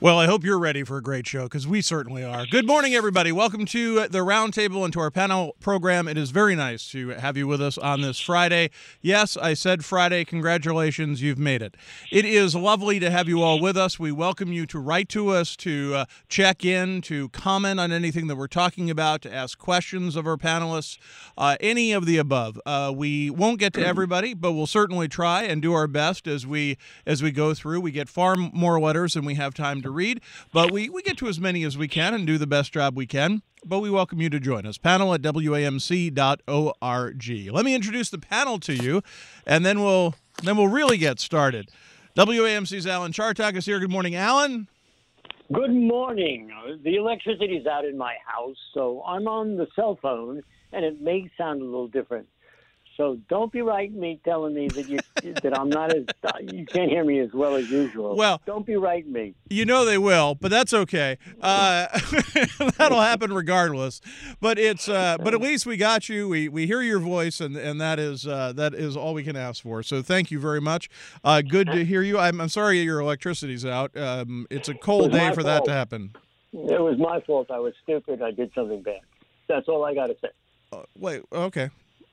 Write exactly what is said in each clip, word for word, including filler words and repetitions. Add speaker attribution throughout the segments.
Speaker 1: Well, I hope you're ready for a great show, because we certainly are. Good morning, everybody. Welcome to the Roundtable and to our panel program. It is very nice to have you with us on this Friday. Yes, I said Friday. Congratulations, you've made it. It is lovely to have you all with us. We welcome you to write to us, to uh, check in, to comment on anything that we're talking about, to ask questions of our panelists, uh, any of the above. Uh, we won't get to everybody, but we'll certainly try and do our best as we as we go through. We get far more letters than we have time to read, but we, we get to as many as we can and do the best job we can. But we welcome you to join us. Panel at W A M C dot org. Let me introduce the panel to you, and then we'll then we'll really get started. W A M C's Alan Chartock is here. Good morning, Alan.
Speaker 2: Good morning. The electricity's out in my house, so I'm on the cell phone, and it may sound a little different. So don't be writing me telling me that you that I'm not as you can't hear me as well as usual.
Speaker 1: Well,
Speaker 2: don't be writing me.
Speaker 1: You know they will, but that's okay. Uh, that'll happen regardless. But it's uh, but at least we got you. We we hear your voice, and and that is uh, that is all we can ask for. So thank you very much. Uh, good to hear you. I'm I'm sorry your electricity's out. Um, it's a cold day for
Speaker 2: fault.
Speaker 1: that to happen.
Speaker 2: It was my fault. I was stupid. I did something bad. That's all I got to say.
Speaker 1: Uh, wait. Okay.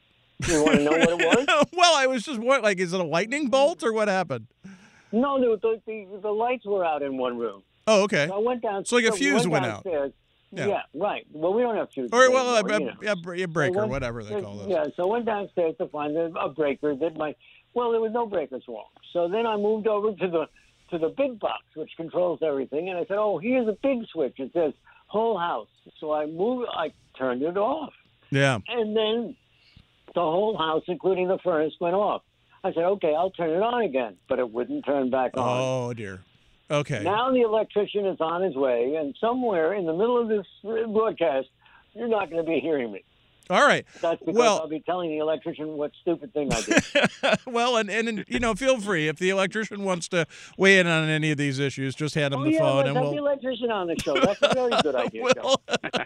Speaker 2: You want to know what it was?
Speaker 1: Well, I was just what, like, is it a lightning bolt or what happened?
Speaker 2: No, the, the, the lights were out in one room.
Speaker 1: Oh, okay.
Speaker 2: So I went down.
Speaker 1: So like a fuse
Speaker 2: went,
Speaker 1: went out.
Speaker 2: Yeah. yeah, right. Well, we don't have fuses.
Speaker 1: Or well,
Speaker 2: anymore,
Speaker 1: a,
Speaker 2: you know.
Speaker 1: a, a breaker,
Speaker 2: went,
Speaker 1: whatever they call those.
Speaker 2: Yeah. So I went downstairs to find a, a breaker that my. Well, there was no breakers wrong. So then I moved over to the to the big box, which controls everything, and I said, "Oh, here's a big switch. It says whole house." So I moved. I turned it off.
Speaker 1: Yeah.
Speaker 2: And then the whole house, including the furnace, went off. I said, okay, I'll turn it on again, but it wouldn't turn back on.
Speaker 1: Oh, dear. Okay.
Speaker 2: Now the electrician is on his way, and somewhere in the middle of this broadcast, you're not going to be hearing me.
Speaker 1: All right.
Speaker 2: That's because
Speaker 1: well,
Speaker 2: I'll be telling the electrician what stupid thing I did.
Speaker 1: well, and, and, you know, feel free. If the electrician wants to weigh in on any of these issues, just hand him
Speaker 2: oh,
Speaker 1: the
Speaker 2: yeah,
Speaker 1: phone.
Speaker 2: let's
Speaker 1: and
Speaker 2: have
Speaker 1: we'll...
Speaker 2: the electrician on the show. That's a very good idea,
Speaker 1: we'll...
Speaker 2: Joe.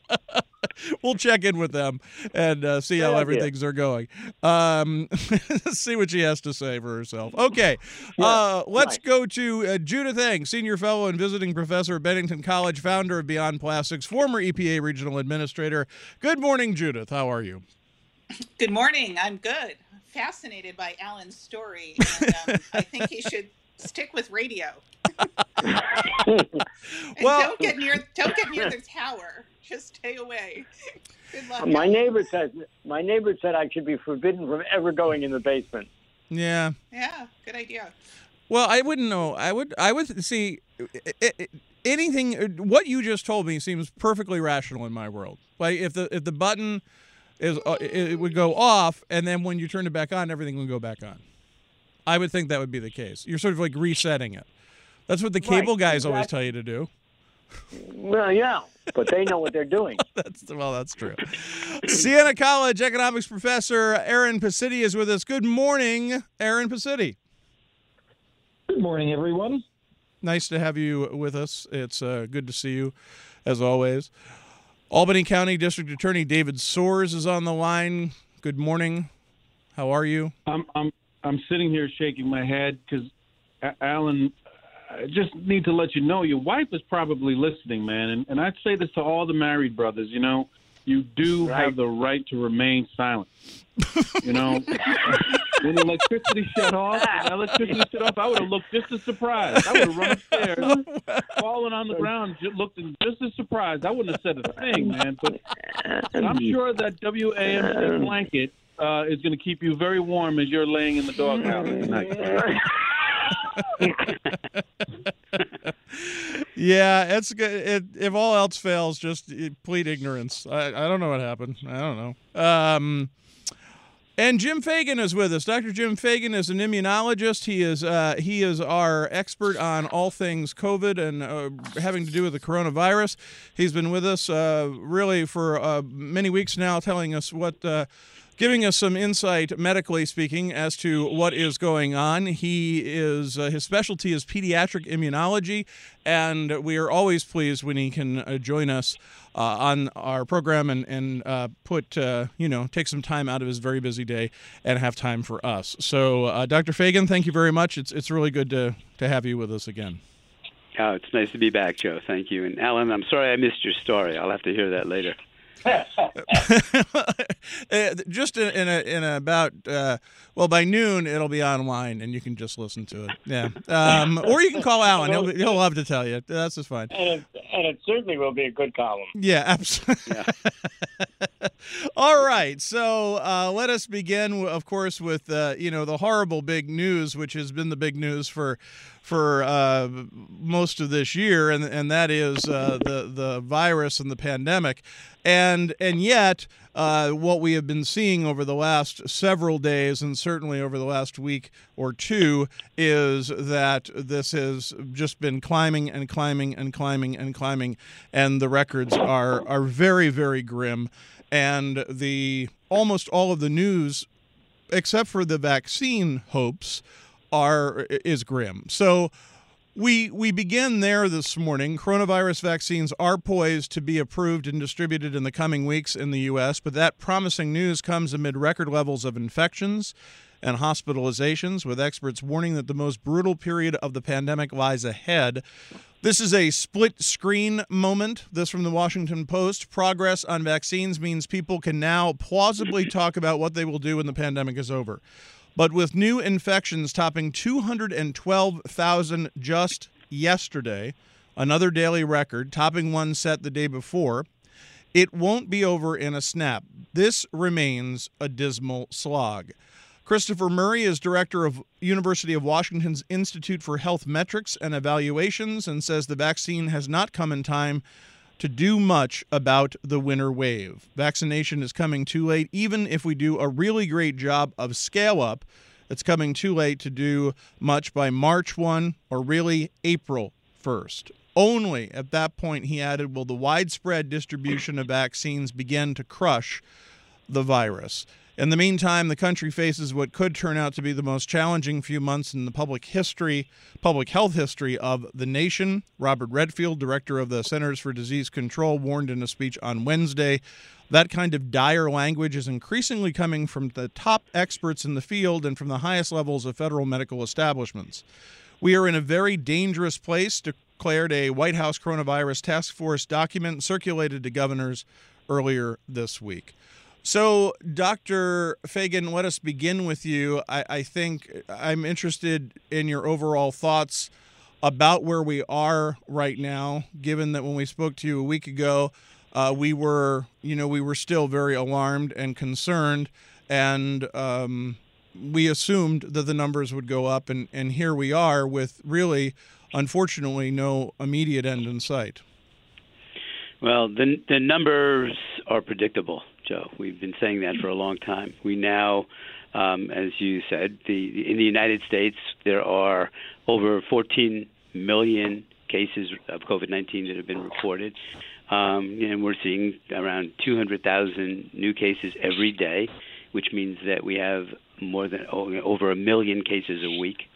Speaker 1: We'll check in with them and uh, see
Speaker 2: Good
Speaker 1: how
Speaker 2: idea.
Speaker 1: everything's are going. Um, see what she has to say for herself. Okay,
Speaker 2: Yeah,
Speaker 1: uh, let's
Speaker 2: right.
Speaker 1: go to uh, Judith Eng, Senior Fellow and Visiting Professor at Bennington College, founder of Beyond Plastics, former E P A Regional Administrator. Good morning, Judith. How are you?
Speaker 3: Good morning. I'm good. Fascinated by Alan's story, and um, I think he should stick with radio. and
Speaker 1: Well-
Speaker 3: don't get near don't get near the tower. Just stay away. Good luck.
Speaker 2: My
Speaker 3: Alan.
Speaker 2: neighbor said my neighbor said I should be forbidden from ever going in the basement.
Speaker 1: Yeah.
Speaker 3: Yeah, good idea.
Speaker 1: Well, I wouldn't know. I would. I would see i- i- anything. What you just told me seems perfectly rational in my world. Like if the if the button is uh, it it would go off, and then when you turn it back on, everything would go back on. I would think that would be the case. You're sort of like resetting it. That's what the cable
Speaker 2: Right,
Speaker 1: guys always
Speaker 2: exactly.
Speaker 1: tell you to do.
Speaker 2: Well, yeah, but they know what they're doing.
Speaker 1: That's well, that's true. Siena College economics professor Aaron Pacitti is with us. Good morning, Aaron Pacitti.
Speaker 4: Good morning, everyone.
Speaker 1: Nice to have you with us. It's uh, good to see you, as always. Albany County District Attorney David Soares is on the line. Good morning. How are you?
Speaker 4: I'm I'm I'm sitting here shaking my head because Alan, I just need to let you know your wife is probably listening, man. And and I'd say this to all the married brothers. You know, you do
Speaker 2: Right.
Speaker 4: have the right to remain silent. You know, when the electricity shut off, when the electricity shut off, I would have looked just as surprised. I would have run upstairs, fallen on the ground, just looked just as surprised. I wouldn't have said a thing, man. But, but I'm sure that W A M C blanket uh, is going to keep you very warm as you're laying in the doghouse tonight.
Speaker 1: Yeah, it's good. It, if all else fails, just uh, plead ignorance. I, I don't know what happened. I don't know. Um, and Jim Fagan is with us. Doctor Jim Fagan is an immunologist. He is uh, he is our expert on all things COVID and uh, having to do with the coronavirus. He's been with us uh, really for uh, many weeks now, telling us what. Uh, Giving us some insight, medically speaking, as to what is going on. He is uh, his specialty is pediatric immunology, and we are always pleased when he can uh, join us uh, on our program and and uh, put uh, you know take some time out of his very busy day and have time for us. So, uh, Doctor Fagan, thank you very much. It's it's really good to to have you with us again.
Speaker 5: Oh, it's nice to be back, Joe. Thank you. And Alan, I'm sorry I missed your story. I'll have to hear that later.
Speaker 1: Just in, in, a, in a about, uh, well, by noon, it'll be online, and you can just listen to it. Yeah. Um, or you can call Alan. He'll, be, he'll love to tell you. That's just fine.
Speaker 2: And it, and it certainly will be a good column.
Speaker 1: Yeah, absolutely. Yeah. All right. So uh, let us begin, of course, with, uh, you know, the horrible big news, which has been the big news for for uh, most of this year, and and that is uh, the the virus and the pandemic, and and yet uh, what we have been seeing over the last several days, and certainly over the last week or two, is that this has just been climbing and climbing and climbing and climbing, and the records are are very, very grim, and the almost all of the news, except for the vaccine hopes, are is grim. So we we begin there this morning. Coronavirus vaccines are poised to be approved and distributed in the coming weeks in the U S, but that promising news comes amid record levels of infections and hospitalizations, with experts warning that the most brutal period of the pandemic lies ahead. This is a split screen moment. This from the Washington Post. Progress on vaccines means people can now plausibly talk about what they will do when the pandemic is over. But with new infections topping two hundred twelve thousand just yesterday, another daily record, topping one set the day before, it won't be over in a snap. This remains a dismal slog. Christopher Murray is director of University of Washington's Institute for Health Metrics and Evaluations and says the vaccine has not come in time to do much about the winter wave. Vaccination is coming too late. Even if we do a really great job of scale up, it's coming too late to do much by March first or really April first. Only at that point, he added, will the widespread distribution of vaccines begin to crush the virus. In the meantime, the country faces what could turn out to be the most challenging few months in the public history, public health history of the nation. Robert Redfield, director of the Centers for Disease Control, warned in a speech on Wednesday that kind of dire language is increasingly coming from the top experts in the field and from the highest levels of federal medical establishments. We are in a very dangerous place, declared a White House coronavirus task force document circulated to governors earlier this week. So, Doctor Fagan, let us begin with you. I, I think I'm interested in your overall thoughts about where we are right now, given that when we spoke to you a week ago, uh, we were, you know, we were still very alarmed and concerned, and um, we assumed that the numbers would go up, and, and here we are with really, unfortunately, no immediate end in sight.
Speaker 5: Well, the the numbers are predictable, Joe. We've been saying that for a long time. We now, um, as you said, the in the United States, there are over fourteen million cases of COVID nineteen that have been reported. Um, and we're seeing around two hundred thousand new cases every day, which means that we have more than over a million cases a week.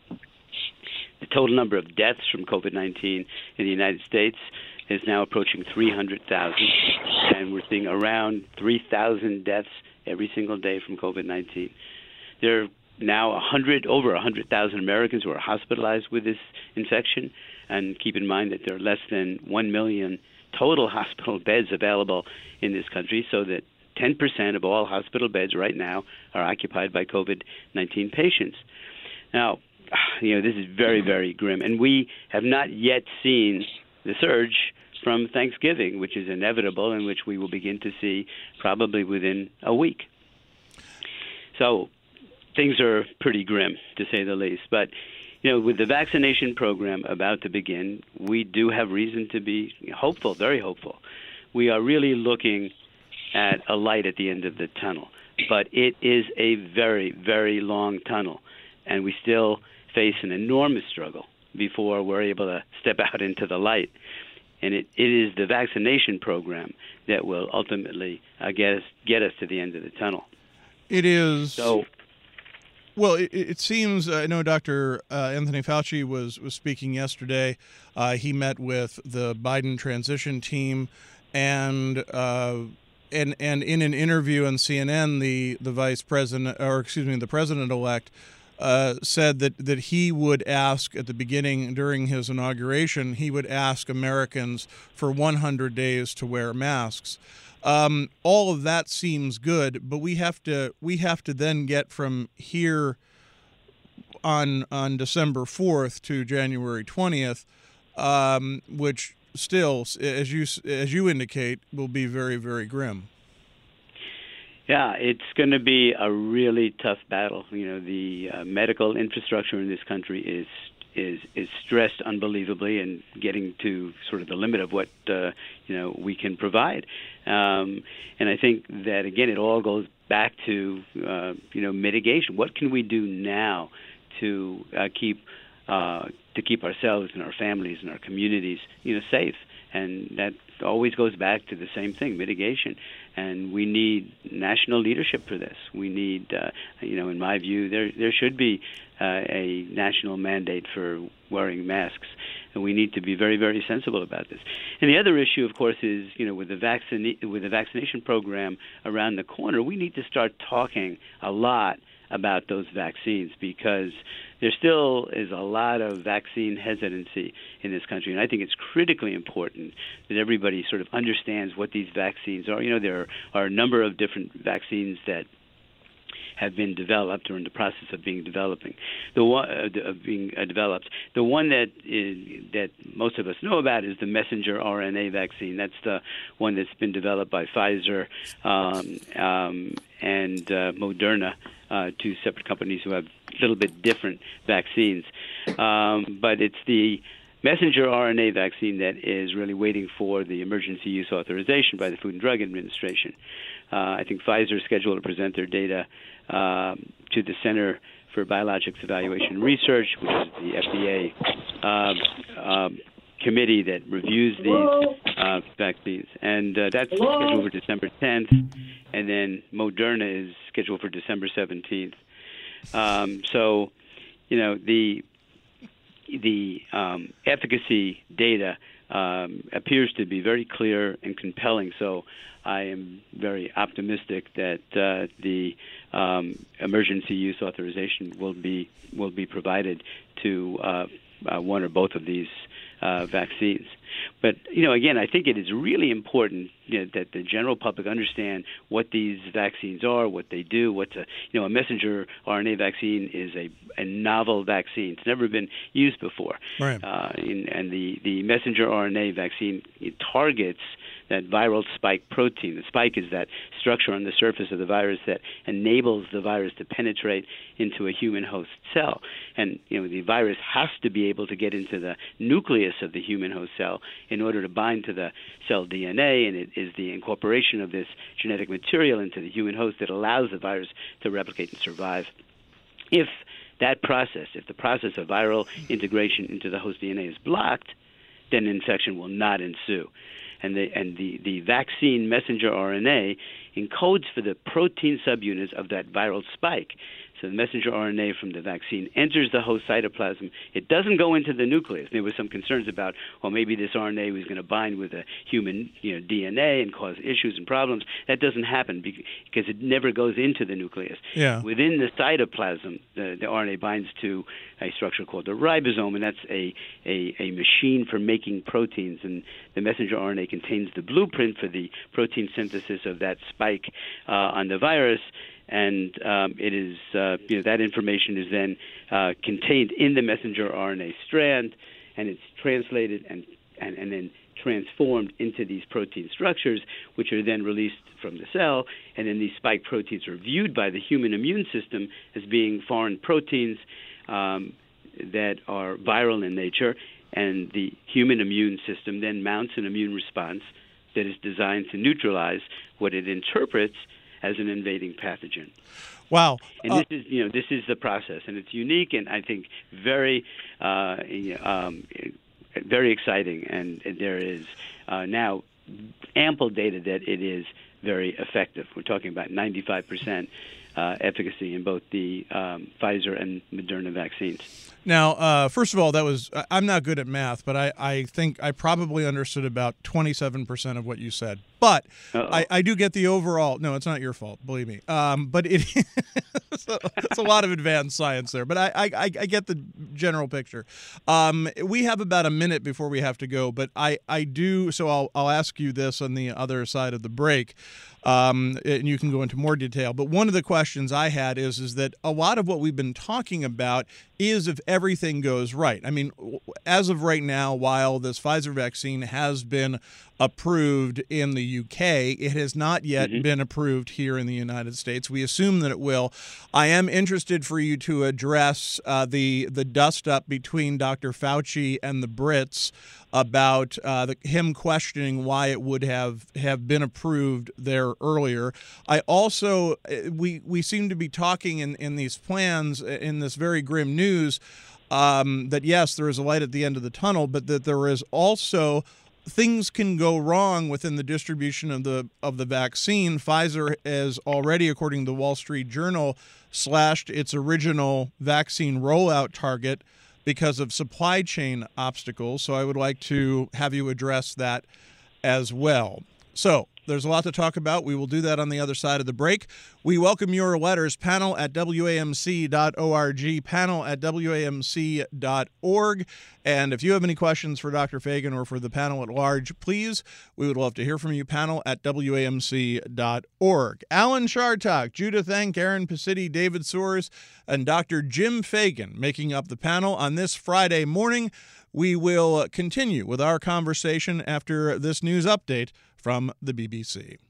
Speaker 5: The total number of deaths from COVID nineteen in the United States is now approaching three hundred thousand, and we're seeing around three thousand deaths every single day from COVID nineteen. There are now one hundred, over one hundred thousand Americans who are hospitalized with this infection, and keep in mind that there are less than one million total hospital beds available in this country, so that ten percent of all hospital beds right now are occupied by COVID nineteen patients. Now, you know, this is very, very grim, and we have not yet seen the surge from Thanksgiving, which is inevitable and which we will begin to see probably within a week. So things are pretty grim, to say the least. But, you know, with the vaccination program about to begin, we do have reason to be hopeful, very hopeful. We are really looking at a light at the end of the tunnel. But it is a very, very long tunnel, and we still face an enormous struggle before we're able to step out into the light. And it, it is the vaccination program that will ultimately uh, get us get us to the end of the tunnel.
Speaker 1: It is.
Speaker 5: So,
Speaker 1: well, it, it seems, I know Doctor Uh, Anthony Fauci was, was speaking yesterday. Uh, he met with the Biden transition team, and uh, and and in an interview on C N N, the, the vice president, or excuse me, the president-elect uh, said that, that he would ask at the beginning, during his inauguration, he would ask Americans for one hundred days to wear masks. Um, all of that seems good, but we have to we have to then get from here on on December fourth to January twentieth, um, which still, as you as you indicate, will be very, very grim.
Speaker 5: Yeah, it's going to be a really tough battle. You know, the uh, medical infrastructure in this country is is is stressed unbelievably and getting to sort of the limit of what uh, you know we can provide. Um, and I think that again, it all goes back to uh, you know mitigation. What can we do now to uh, keep uh, to keep ourselves and our families and our communities you know safe? And that always goes back to the same thing, mitigation. And we need national leadership for this. We need, uh, you know, in my view, there there should be uh, a national mandate for wearing masks. And we need to be very, very sensible about this. And the other issue, of course, is, you know, with the vaccine with the vaccination program around the corner, we need to start talking a lot about those vaccines, because there still is a lot of vaccine hesitancy in this country, and I think it's critically important that everybody sort of understands what these vaccines are. You know, there are a number of different vaccines that have been developed or in the process of being developing. The one uh, of being uh, developed. The one that is, that most of us know about is the messenger R N A vaccine. That's the one that's been developed by Pfizer um, um, and uh, Moderna, uh, two separate companies who have a little bit different vaccines. Um, but it's the messenger R N A vaccine that is really waiting for the emergency use authorization by the Food and Drug Administration. Uh, I think Pfizer is scheduled to present their data um, to the Center for Biologics Evaluation and Research, which is the F D A um, um, committee that reviews these uh, vaccines. And uh, that's scheduled for December tenth, and then Moderna is scheduled for December seventeenth. Um, so, you know, the the um, efficacy data um, appears to be very clear and compelling. So I am very optimistic that uh, the um, emergency use authorization will be will be provided to uh, uh, one or both of these uh, vaccines. But, you know, again, I think it is really important, you know, that the general public understand what these vaccines are, what they do. What's a, you know, a messenger R N A vaccine is a, a novel vaccine. It's never been used before.
Speaker 1: Right.
Speaker 5: Uh, in, and the, the messenger R N A vaccine, it targets that viral spike protein. The spike is that structure on the surface of the virus that enables the virus to penetrate into a human host cell. And, you know, the virus has to be able to get into the nucleus of the human host cell in order to bind to the cell D N A, and it is the incorporation of this genetic material into the human host that allows the virus to replicate and survive. If that process, if the process of viral integration into the host D N A is blocked, then infection will not ensue. And the and the, the vaccine messenger R N A encodes for the protein subunits of that viral spike. So the messenger R N A from the vaccine enters the host cytoplasm. It doesn't go into the nucleus. There were some concerns about, well, maybe this R N A was going to bind with a human, you know, D N A and cause issues and problems. That doesn't happen because it never goes into the nucleus.
Speaker 1: Yeah.
Speaker 5: Within the cytoplasm, the, the R N A binds to a structure called the ribosome, and that's a, a, a machine for making proteins. And the messenger R N A contains the blueprint for the protein synthesis of that spike uh, on the virus. And um, it is, uh, you know, that information is then uh, contained in the messenger R N A strand, and it's translated and, and, and then transformed into these protein structures, which are then released from the cell. And then these spike proteins are viewed by the human immune system as being foreign proteins um, that are viral in nature. And the human immune system then mounts an immune response that is designed to neutralize what it interprets as an invading pathogen.
Speaker 1: Wow.
Speaker 5: And
Speaker 1: Uh,
Speaker 5: this is, you know, this is the process, and it's unique, and I think very, uh, um, very exciting. And there is uh, now ample data that it is very effective. We're talking about ninety-five percent uh, efficacy in both the um, Pfizer and Moderna vaccines.
Speaker 1: Now, uh, first of all, that was I- I'm not good at math, but I, I think I probably understood about twenty-seven percent of what you said. But
Speaker 5: Uh-oh.
Speaker 1: I, I do get the overall. No, it's not your fault, believe me. Um, but it it's, a, it's a lot of advanced science there. But I I, I get the general picture. Um, we have about a minute before we have to go. But I, I do. So I'll I'll ask you this on the other side of the break. Um, and you can go into more detail. But one of the questions I had is is that a lot of what we've been talking about is if everything goes right. I mean, as of right now, while this Pfizer vaccine has been approved in the U K, it has not yet
Speaker 5: Mm-hmm.
Speaker 1: been approved here in the United States. We assume that it will. I am interested for you to address uh, the the dust up between Doctor Fauci and the Brits about uh, the, him questioning why it would have, have been approved there earlier. I also, we we seem to be talking in, in these plans, in this very grim news, um, that yes, there is a light at the end of the tunnel, but that there is also things can go wrong within the distribution of the of the vaccine. Pfizer has already, according to the Wall Street Journal, slashed its original vaccine rollout target because of supply chain obstacles. So I would like to have you address that as well. So there's a lot to talk about. We will do that on the other side of the break. We welcome your letters, panel at W A M C dot org, panel at W A M C dot org. And if you have any questions for Doctor Fagan or for the panel at large, please, we would love to hear from you, panel at W A M C dot org. Alan Chartock, Judith Enck, Aaron Pacitti, David Soares, and Doctor Jim Fagan making up the panel on this Friday morning. We will continue with our conversation after this news update from the B B C.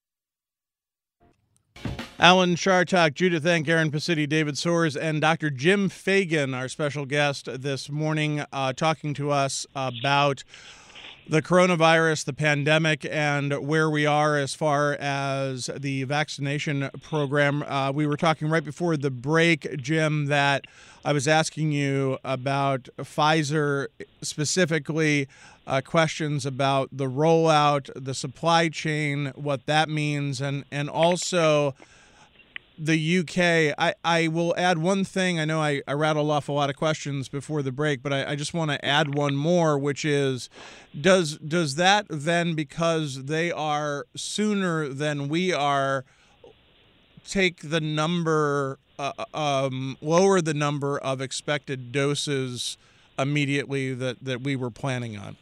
Speaker 1: Alan Chartock, Judith Enck, Aaron Pacitti, David Soares, and Doctor Jim Fagan, our special guest this morning, uh, talking to us about the coronavirus, the pandemic, and where we are as far as the vaccination program. Uh, we were talking right before the break, Jim, that I was asking you about Pfizer specifically, uh, questions about the rollout, the supply chain, what that means, and, and also the U K. I, I will add one thing. I know I, I rattled off a lot of questions before the break, but I, I just want to add one more, which is, does does that then, because they are sooner than we are, take the number, uh, um, lower the number of expected doses immediately that, that we were planning on?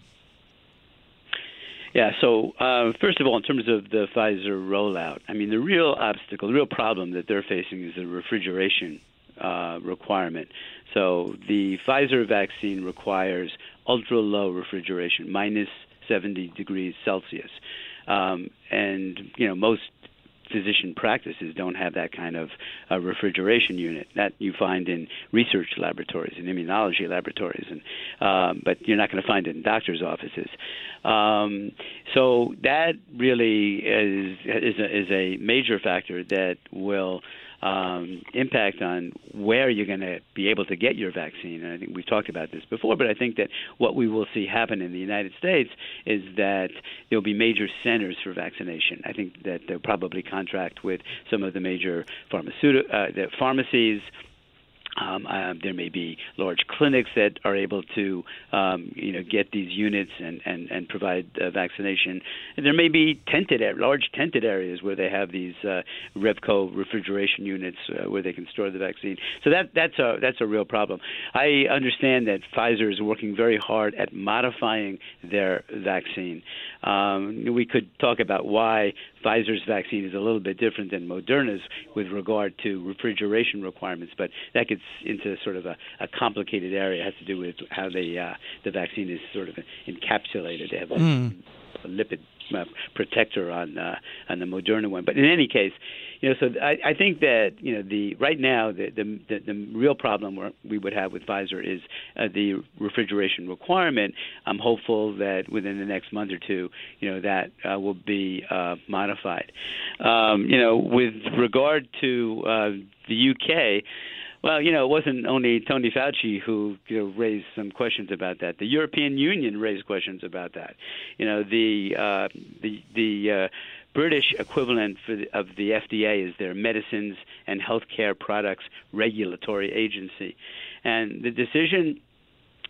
Speaker 5: Yeah, so uh, first of all, in terms of the Pfizer rollout, I mean, the real obstacle, the real problem that they're facing is the refrigeration uh, requirement. So the Pfizer vaccine requires ultra-low refrigeration, minus seventy degrees Celsius. Um, and, you know, most physician practices don't have that kind of uh, refrigeration unit that you find in research laboratories and immunology laboratories, and um, but you're not going to find it in doctors' offices. Um, so that really is is a, is a major factor that will um, impact on where you're going to be able to get your vaccine. And I think we've talked about this before, but I think that what we will see happen in the United States is that there will be major centers for vaccination. I think that they'll probably contract with some of the major pharmaceutical uh, the pharmacies. Um, uh, there may be large clinics that are able to, um, you know, get these units and, and, and provide uh, vaccination. And there may be tented, large tented areas where they have these uh, Revco refrigeration units uh, where they can store the vaccine. So that that's a that's a real problem. I understand that Pfizer is working very hard at modifying their vaccine. Um, we could talk about why Pfizer's vaccine is a little bit different than Moderna's with regard to refrigeration requirements, but that gets into sort of a, a complicated area. It has to do with how they, uh, the vaccine is sort of encapsulated. They have a, mm. a lipid uh, protector on uh, on the Moderna one. But in any case, you know, so I, I think that, you know, the right now the the, the, the real problem we would have with Pfizer is uh, the refrigeration requirement. I'm hopeful that within the next month or two, you know, that uh, will be uh, modified. Um, you know, with regard to uh, the U K. Well, you know, it wasn't only Tony Fauci who, you know, raised some questions about that. The European Union raised questions about that. You know, the uh, the the uh, British equivalent for the, of the F D A is their Medicines and Healthcare Products Regulatory Agency, and the decision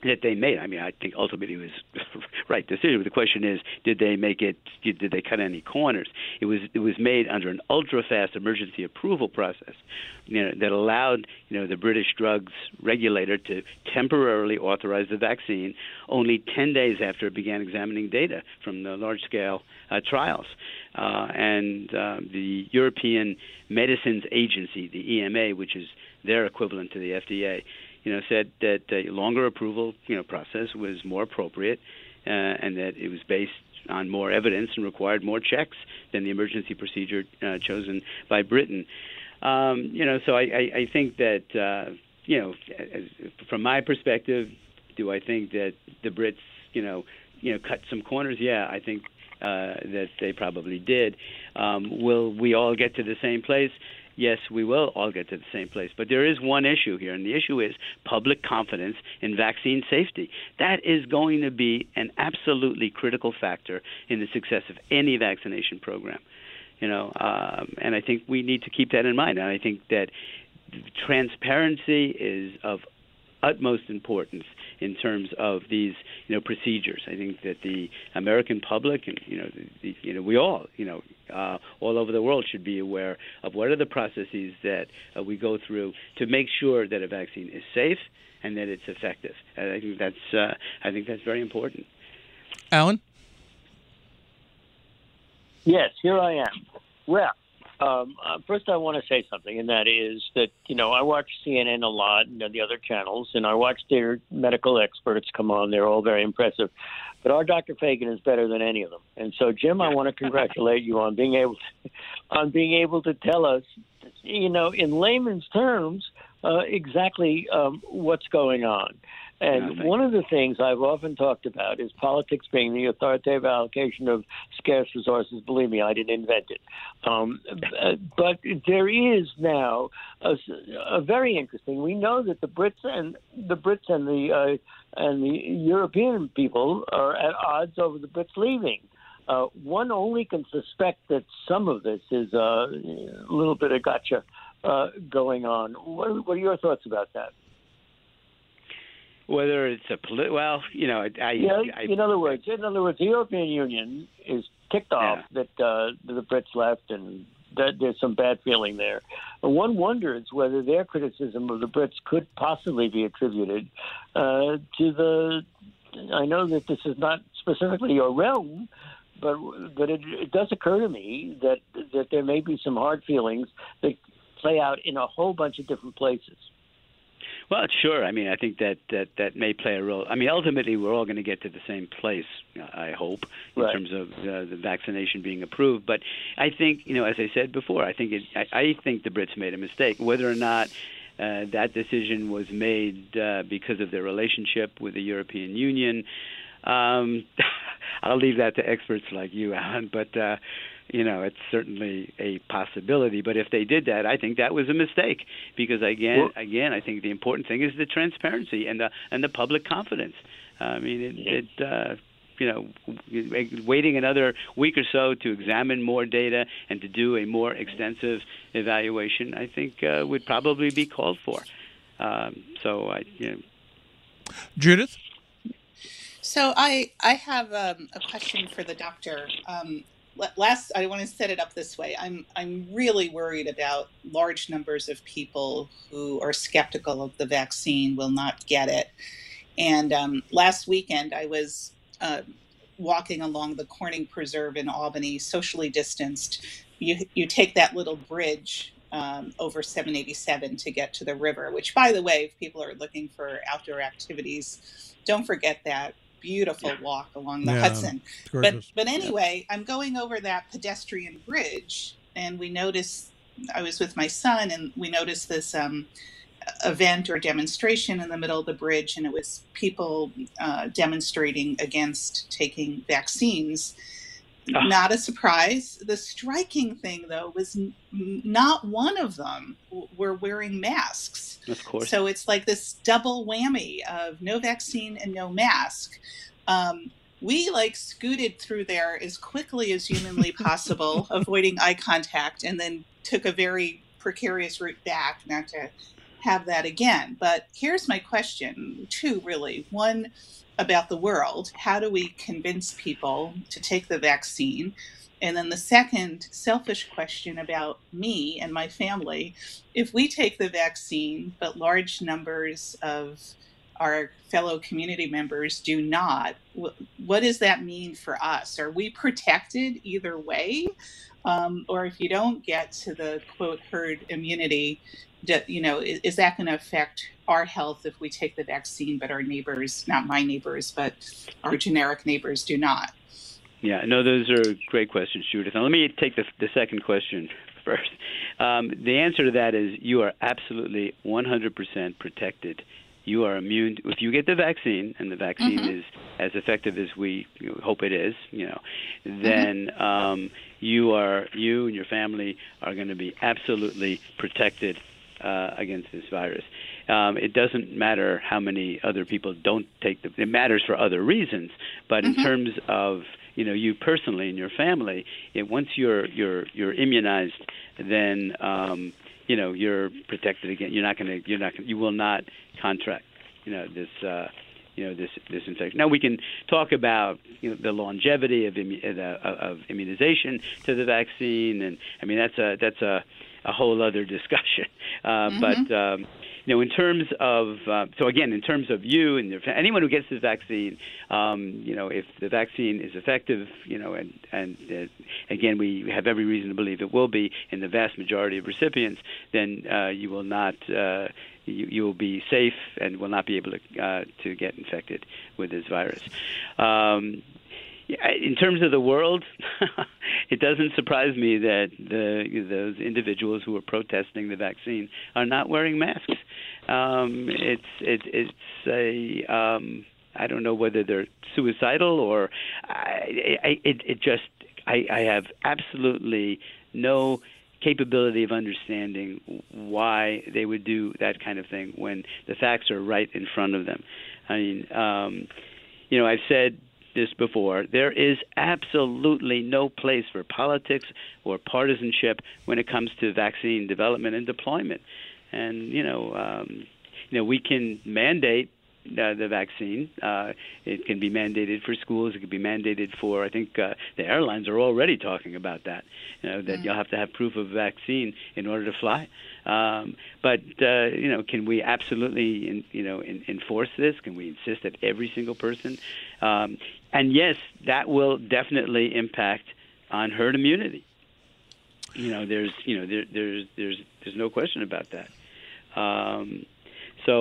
Speaker 5: that they made. I mean, I think ultimately it was right decision. But the question is, did they make it? Did they cut any corners? It was it was made under an ultra-fast emergency approval process, you know, that allowed you know the British drugs regulator to temporarily authorize the vaccine only ten days after it began examining data from the large-scale uh, trials. Uh, and uh, the European Medicines Agency, the E M A, which is their equivalent to the F D A, you know, said that a longer approval, you know, process was more appropriate, uh, and that it was based on more evidence and required more checks than the emergency procedure uh, chosen by Britain. Um, you know, so I, I, I think that, uh, you know, as, from my perspective, do I think that the Brits, you know, you know, cut some corners? Yeah, I think uh, that they probably did. Um, will we all get to the same place? Yes, we will all get to the same place. But there is one issue here, and the issue is public confidence in vaccine safety. That is going to be an absolutely critical factor in the success of any vaccination program. You know, um, and I think we need to keep that in mind. And I think that transparency is of utmost importance in terms of these, you know, procedures. I think that the American public and, you know, the, the, you know, we all, you know, uh, all over the world should be aware of what are the processes that uh, we go through to make sure that a vaccine is safe and that it's effective. And I think that's, uh, I think that's very important.
Speaker 1: Alan?
Speaker 2: Yes, here I am. Well, Um, uh, first, I want to say something, and that is that, you know, I watch C N N a lot and the other channels, and I watch their medical experts come on. They're all very impressive. But our Doctor Fagan is better than any of them. And so, Jim, I want to congratulate you on being able to, on being able to tell us, you know, in layman's terms, uh, exactly um, what's going on. And
Speaker 5: no,
Speaker 2: one of the things I've often talked about is politics being the authoritative allocation of scarce resources. Believe me, I didn't invent it. Um, but there is now a, a very interesting. We know that the Brits and the Brits and the uh, and the European people are at odds over the Brits leaving. Uh, one only can suspect that some of this is uh, a little bit of gotcha uh, going on. What, what are your thoughts about that?
Speaker 5: Whether it's a polit- well, you know, I,
Speaker 2: yeah,
Speaker 5: I,
Speaker 2: in other words, in other words, the European Union is ticked off
Speaker 5: yeah.
Speaker 2: that uh, the Brits left, and that there's some bad feeling there. But one wonders whether their criticism of the Brits could possibly be attributed uh, to the. I know that this is not specifically your realm, but but it, it does occur to me that that there may be some hard feelings that play out in a whole bunch of different places.
Speaker 5: Well, sure. I mean, I think that, that, that may play a role. I mean, ultimately, we're all going to get to the same place, I hope, in
Speaker 2: right.
Speaker 5: terms of uh, the vaccination being approved. But I think, you know, as I said before, I think it, I, I think the Brits made a mistake. Whether or not uh, that decision was made uh, because of their relationship with the European Union, um, I'll leave that to experts like you, Alan. But uh, you know, it's certainly a possibility. But if they did that, I think that was a mistake because, again, well, again, I think the important thing is the transparency and the and the public confidence. Uh, I mean, it,
Speaker 2: yeah.
Speaker 5: it uh, you know, waiting another week or so to examine more data and to do a more extensive evaluation, I think uh, would probably be called for. Um, so, I, you know.
Speaker 1: Judith?
Speaker 3: So I I have um, a question for the doctor. Um, Last, I want to set it up this way. I'm I'm really worried about large numbers of people who are skeptical of the vaccine will not get it. And um, last weekend, I was uh, walking along the Corning Preserve in Albany, socially distanced. You you take that little bridge um, over seven eighty-seven to get to the river. Which, by the way, if people are looking for outdoor activities, don't forget that. Beautiful walk along the
Speaker 1: yeah,
Speaker 3: Hudson. But but anyway,
Speaker 1: yeah.
Speaker 3: I'm going over that pedestrian bridge, and we noticed, I was with my son, and we noticed this um, event or demonstration in the middle of the bridge, and it was people uh, demonstrating against taking vaccines. Oh. Not a surprise. The striking thing, though, was n- not one of them were wearing masks.
Speaker 5: Of course.
Speaker 3: So it's like this double whammy of no vaccine and no mask. Um, we like scooted through there as quickly as humanly possible, avoiding eye contact, and then took a very precarious route back, not to have that again. But here's my question, two really. One about the world. How do we convince people to take the vaccine? And then the second selfish question about me and my family. If we take the vaccine, but large numbers of our fellow community members do not, what does that mean for us? Are we protected either way? Um, or if you don't get to the quote herd immunity, you know, is, is that going to affect our health if we take the vaccine, but our neighbors, not my neighbors, but our generic neighbors do not?
Speaker 5: Yeah, no, those are great questions, Judith. Now, let me take the, the second question first. Um, the answer to that is you are absolutely one hundred percent protected. You are immune. If you get the vaccine, and the vaccine mm-hmm. is as effective as we hope it is, you know, then mm-hmm. um, you are you and your family are going to be absolutely protected uh, against this virus. Um, it doesn't matter how many other people don't take the. It matters for other reasons, but mm-hmm. in terms of you know you personally and your family, it, once you're you're you're immunized, then um, you know you're protected again. You're not going to. You're not. You will not contract. You know this. Uh, you know this this infection. Now we can talk about you know the longevity of immu- uh, of immunization to the vaccine, and I mean that's a that's a a whole other discussion. Uh, mm-hmm. But um, you know, in terms of uh, so again, in terms of you and your, anyone who gets the vaccine, um, you know, if the vaccine is effective, you know, and and uh, again, we have every reason to believe it will be in the vast majority of recipients, then uh, you will not. Uh, You, you will be safe and will not be able to uh, to get infected with this virus. Um, in terms of the world, it doesn't surprise me that the those individuals who are protesting the vaccine are not wearing masks. Um, it's it, it's a um, I don't know whether they're suicidal or I, I, it it just I, I have absolutely no capability of understanding why they would do that kind of thing when the facts are right in front of them. I mean, um, you know, I've said this before. There is absolutely no place for politics or partisanship when it comes to vaccine development and deployment. And you know, um, you know, we can mandate Uh, the vaccine. Uh, it can be mandated for schools. It can be mandated for, I think uh, the airlines are already talking about that, you know, that mm. you'll have to have proof of vaccine in order to fly. Um, but, uh, you know, can we absolutely, in, you know, in, enforce this? Can we insist that every single person? Um, and yes, that will definitely impact on herd immunity. You know, there's, you know, there, there's, there's, there's no question about that. Um, so,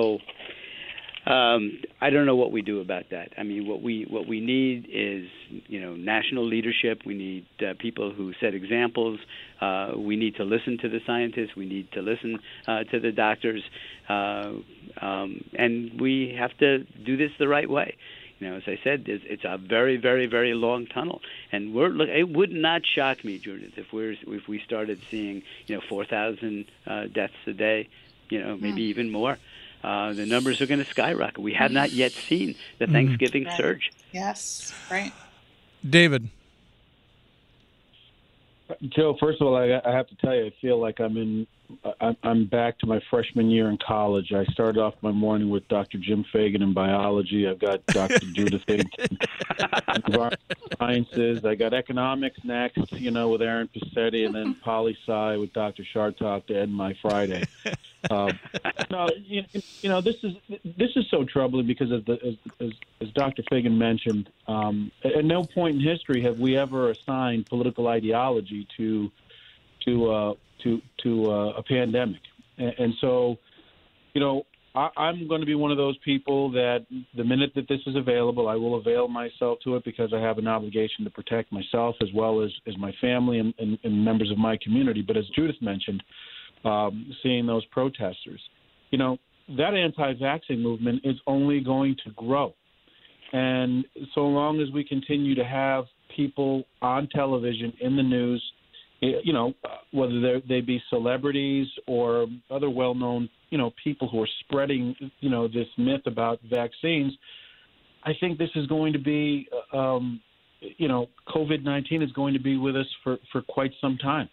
Speaker 5: Um, I don't know what we do about that. I mean, what we what we need is, you know, national leadership. We need uh, people who set examples. Uh, we need to listen to the scientists. We need to listen uh, to the doctors, uh, um, and we have to do this the right way. You know, as I said, it's a very, very, very long tunnel, and we're. Look, it would not shock me, Judith, if we're if we started seeing, you know, four thousand uh, deaths a day, you know, maybe mm. even more. Uh, the numbers are going to skyrocket. We have not yet seen the Thanksgiving
Speaker 3: right.
Speaker 5: surge.
Speaker 3: Yes, right.
Speaker 1: David.
Speaker 4: Joe, first of all, I, I have to tell you, I feel like I'm in. I'm back to my freshman year in college. I started off my morning with Doctor Jim Fagan in biology. I've got Doctor Judith Fagan in environmental sciences. I got economics next, you know, with Aaron Passetti, and then poli-sci with Doctor Shartok to end my Friday. Uh, no, you, you know, this is this is so troubling because, as, the, as, as, as Doctor Fagan mentioned, um, at no point in history have we ever assigned political ideology to to uh, to to uh, a pandemic, and, and so, you know, I, I'm going to be one of those people that the minute that this is available, I will avail myself to it because I have an obligation to protect myself as well as, as my family and, and, and members of my community. But as Judith mentioned, um, seeing those protesters, you know, that anti-vaccine movement is only going to grow. And so long as we continue to have people on television, in the news, you know, whether they be celebrities or other well-known, you know, people who are spreading, you know, this myth about vaccines, I think this is going to be, um, you know, COVID nineteen is going to be with us for, for quite some time.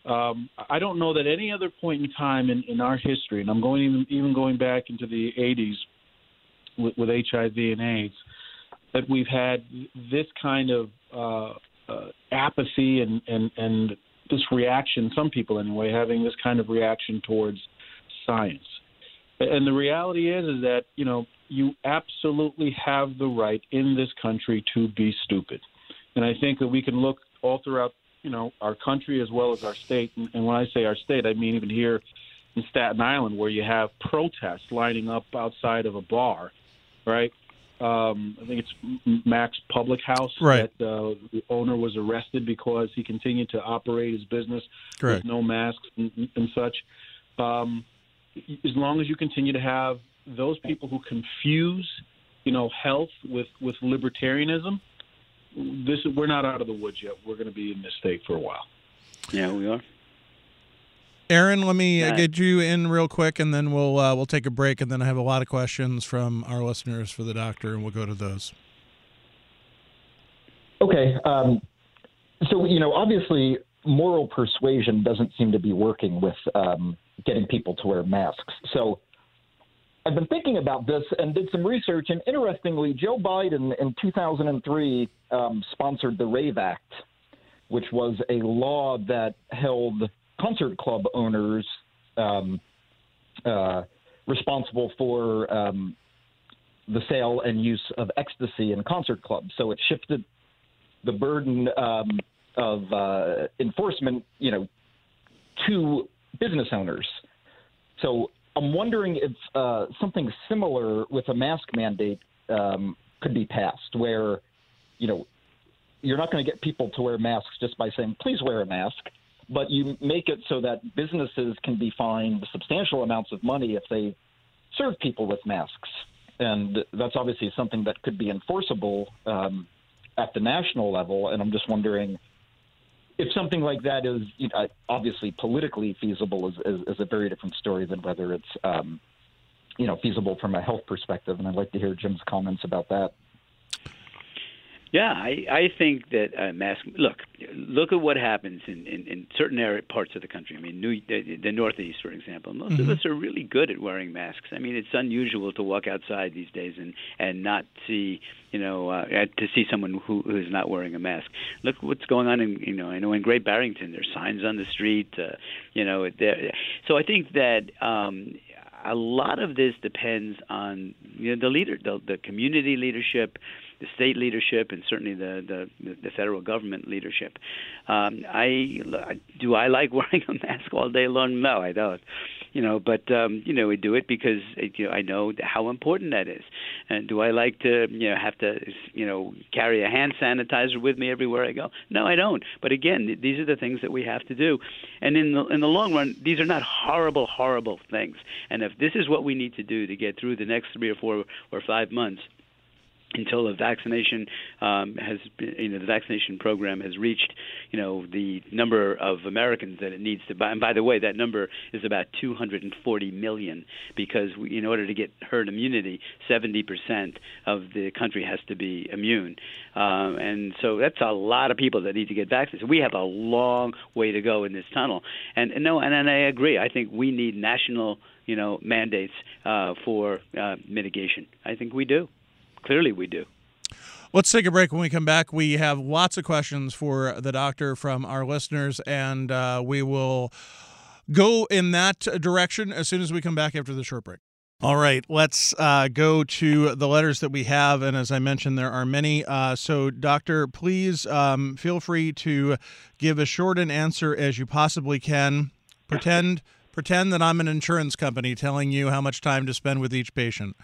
Speaker 4: Um, I don't know that any other point in time in, in our history, and I'm going even, even going back into the eighties with, with H I V and AIDS, that we've had this kind of uh, uh, apathy and, and, and this reaction, some people anyway, having this kind of reaction towards science. And the reality is, is that, you know, you absolutely have the right in this country to be stupid. And I think that we can look all throughout, you know, our country as well as our state. And when I say our state, I mean even here in Staten Island, where you have protests lining up outside of a bar, right? Um, I think it's Mac's Public House.
Speaker 1: Right.
Speaker 4: That uh, the owner was arrested because he continued to operate his business
Speaker 1: Correct.
Speaker 4: with no masks and, and such. Um, as long as you continue to have those people who confuse, you know, health with, with libertarianism, this we're not out of the woods yet. We're going to be in this state for a while.
Speaker 5: Yeah, we are.
Speaker 1: Aaron, let me uh,
Speaker 5: Yeah.
Speaker 1: get you in real quick, and then we'll uh, we'll take a break, and then I have a lot of questions from our listeners for the doctor, and we'll go to those.
Speaker 6: Okay. Um, so, you know, obviously moral persuasion doesn't seem to be working with um, getting people to wear masks. So I've been thinking about this and did some research, and interestingly, Joe Biden in two thousand three um, sponsored the RAVE Act, which was a law that held concert club owners um, uh, responsible for um, the sale and use of ecstasy in concert clubs. So it shifted the burden um, of uh, enforcement, you know, to business owners. So I'm wondering if uh, something similar with a mask mandate um, could be passed, where, you know, you're not going to get people to wear masks just by saying, please wear a mask, but you make it so that businesses can be fined substantial amounts of money if they serve people with masks. And that's obviously something that could be enforceable um, at the national level. And I'm just wondering if something like that is, you know, obviously politically feasible is, is, is a very different story than whether it's, um, you know, feasible from a health perspective. And I'd like to hear Jim's comments about that.
Speaker 5: Yeah, I, I think that uh, mask. Look, look at what happens in, in, in certain area parts of the country. I mean, New, the, the Northeast, for example. Most
Speaker 1: Mm-hmm.
Speaker 5: of us are really good at wearing masks. I mean, it's unusual to walk outside these days and, and not see, you know, uh, to see someone who who's not wearing a mask. Look what's going on in, you know, I know in Great Barrington, there's signs on the street, uh, you know. There. So I think that. Um, A lot of this depends on, you know, the leader, the, the community leadership, the state leadership, and certainly the the, the federal government leadership. Um, I do I like wearing a mask all day long? No, I don't. You know, but um, you know, we do it because you know, I know how important that is. And do I like to, you know, have to, you know, carry a hand sanitizer with me everywhere I go? No, I don't. But again, these are the things that we have to do. And in the in the long run, these are not horrible, horrible things. And if this is what we need to do to get through the next three or four or five months, until the vaccination um, has, been, you know, the vaccination program has reached, you know, the number of Americans that it needs to buy. And by the way, that number is about two hundred forty million, because we, in order to get herd immunity, seventy percent of the country has to be immune. Um, and so that's a lot of people that need to get vaccinated. So we have a long way to go in this tunnel. And, and no, and, and I agree. I think we need national, you know, mandates uh, for uh, mitigation. I think we do. Clearly we do.
Speaker 1: Let's take a break. When we come back, we have lots of questions for the doctor from our listeners, and uh, we will go in that direction as soon as we come back after the short break. All right, let's uh, go to the letters that we have, and as I mentioned, there are many. Uh, so, doctor, please um, feel free to give as short an answer as you possibly can. Pretend, pretend that I'm an insurance company telling you how much time to spend with each patient.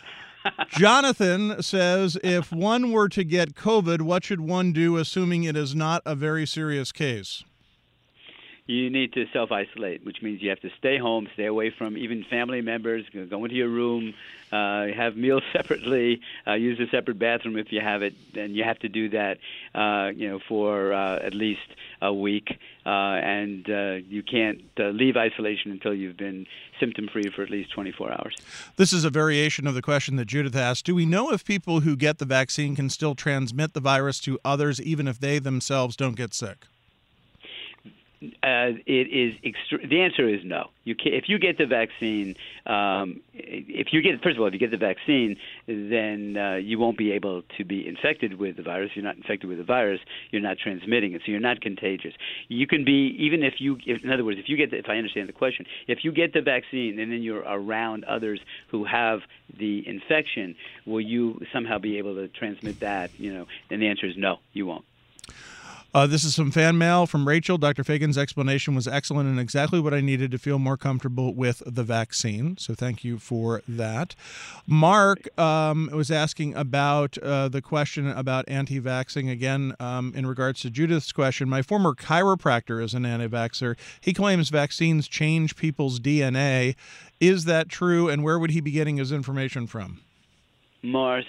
Speaker 1: Jonathan says, if one were to get COVID, what should one do, assuming it is not a very serious case?
Speaker 5: You need to self-isolate, which means you have to stay home, stay away from even family members, go into your room, uh, have meals separately, uh, use a separate bathroom if you have it, and you have to do that, uh, you know, for uh, at least a week, uh, and uh, you can't uh, leave isolation until you've been symptom-free for at least twenty-four hours.
Speaker 1: This is a variation of the question that Judith asked. Do we know if people who get the vaccine can still transmit the virus to others, even if they themselves don't get sick?
Speaker 5: Uh, it is extre- the answer is no. You can, if you get the vaccine, um, if you get first of all, if you get the vaccine, then uh, you won't be able to be infected with the virus. You're not infected with the virus. You're not transmitting it, so you're not contagious. You can be even if you, if, in other words, if you get, the, if I understand the question, if you get the vaccine and then you're around others who have the infection, will you somehow be able to transmit that? You know, and the answer is no, you won't.
Speaker 1: Uh, this is some fan mail from Rachel. Doctor Fagan's explanation was excellent and exactly what I needed to feel more comfortable with the vaccine. So thank you for that. Mark um, was asking about uh, the question about anti-vaxxing. Again, um, in regards to Judith's question, my former chiropractor is an anti-vaxxer. He claims vaccines change people's D N A. Is that true, and where would he be getting his information from?
Speaker 5: Mars.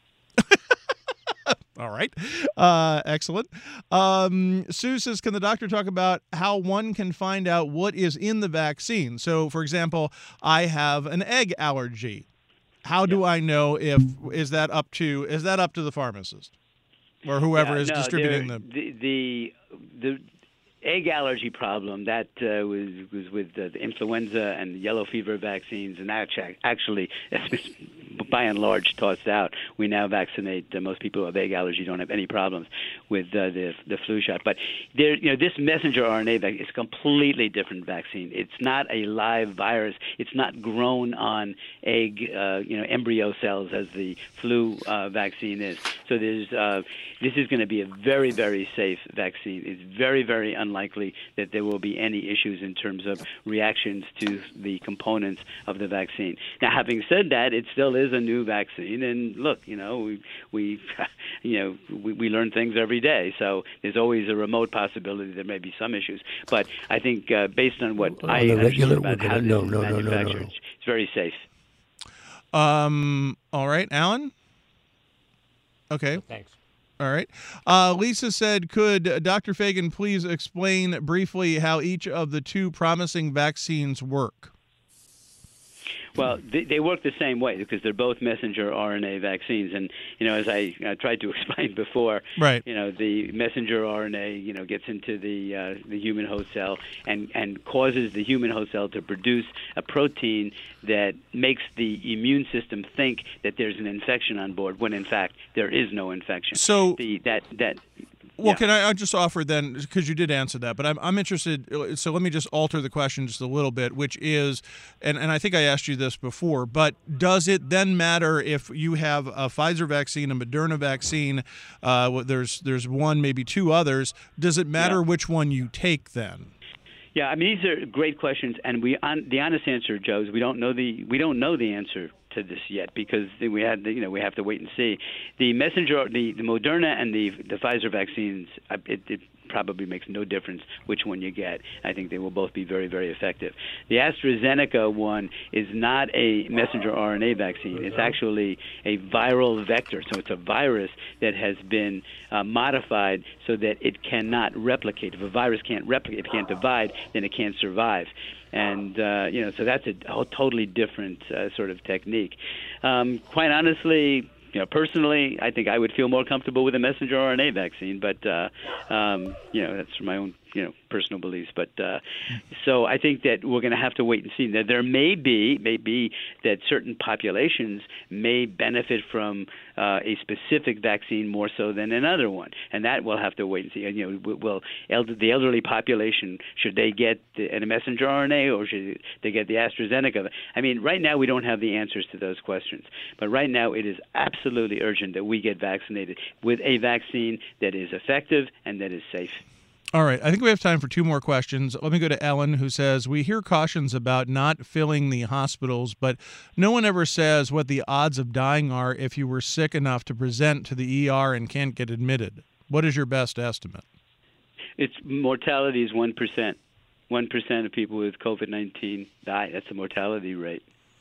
Speaker 1: All right. Uh, excellent. Um, Sue says, can the doctor talk about how one can find out what is in the vaccine? So, for example, I have an egg allergy. How do I know if is that up to is that up to the pharmacist or whoever
Speaker 5: yeah,
Speaker 1: is
Speaker 5: no,
Speaker 1: distributing the
Speaker 5: the the the egg allergy problem that uh, was was with uh, the influenza and the yellow fever vaccines, and that actually by and large tossed out. We now vaccinate uh, most people who have egg allergy don't have any problems with uh, the the flu shot. But there, you know, this messenger R N A vaccine is a completely different vaccine. It's not a live virus. It's not grown on egg, uh, you know, embryo cells as the flu uh, vaccine is. So there's uh, this is going to be a very, very safe vaccine. It's very, very unlikely that there will be any issues in terms of reactions to the components of the vaccine. Now, having said that, it still is a new vaccine, and look, you know, we, we you know, we, we learn things every day. So there's always a remote possibility there may be some issues. But I think uh, based on what
Speaker 7: On
Speaker 5: I
Speaker 7: the
Speaker 5: understand
Speaker 7: regular,
Speaker 5: about
Speaker 7: we're
Speaker 5: how
Speaker 7: gonna-
Speaker 5: this
Speaker 7: no,
Speaker 5: is
Speaker 7: no, no, no, no,
Speaker 5: manufactured,
Speaker 7: no.
Speaker 5: it's very safe.
Speaker 1: Um. All right, Alan. Okay.
Speaker 7: Thanks.
Speaker 1: All right. Uh, Lisa said, could Doctor Fagan please explain briefly how each of the two promising vaccines work?
Speaker 5: Well, they, they work the same way because they're both messenger R N A vaccines, and you know, as I uh, tried to explain before,
Speaker 1: Right.
Speaker 5: you know, the messenger R N A, you know, gets into the uh, the human host cell and and causes the human host cell to produce a protein that makes the immune system think that there's an infection on board, when in fact there is no infection.
Speaker 1: So-
Speaker 5: the that that.
Speaker 1: Well,
Speaker 5: yeah.
Speaker 1: can I, I just offer then, because you did answer that, but I'm, I'm interested, so let me just alter the question just a little bit, which is, and, and I think I asked you this before, but does it then matter if you have a Pfizer vaccine, a Moderna vaccine, uh, there's there's one, maybe two others, does it matter
Speaker 5: Yeah.
Speaker 1: which one you take then?
Speaker 5: Yeah, I mean, these are great questions, and we on, the honest answer, Joe, is we don't know the we don't know the answer to this yet because we had you know we have to wait and see. The messenger, the, the Moderna and the the Pfizer vaccines, it, it probably makes no difference which one you get. I think they will both be very, very effective. The AstraZeneca one is not a messenger R N A vaccine. It's actually a viral vector, so it's a virus that has been uh, modified so that it cannot replicate. If a virus can't replicate, if it can't divide, then it can't survive. And, uh, you know, so that's a whole totally different uh, sort of technique. Um, quite honestly, you know, personally, I think I would feel more comfortable with a messenger R N A vaccine, but, uh, um, you know, that's my own, you know, personal beliefs. But uh, so I think that we're going to have to wait and see. That there may be, may be that certain populations may benefit from uh, a specific vaccine more so than another one, and that we'll have to wait and see. And, you know, will elder, the elderly population, should they get the, a messenger R N A or should they get the AstraZeneca? I mean, right now we don't have the answers to those questions, but right now it is absolutely urgent that we get vaccinated with a vaccine that is effective and that is safe.
Speaker 1: All right. I think we have time for two more questions. Let me go to Ellen, who says, we hear cautions about not filling the hospitals, but no one ever says what the odds of dying are if you were sick enough to present to the E R and can't get admitted. What is your best estimate?
Speaker 5: Its mortality is one percent. one percent of people with COVID nineteen die. That's the mortality rate.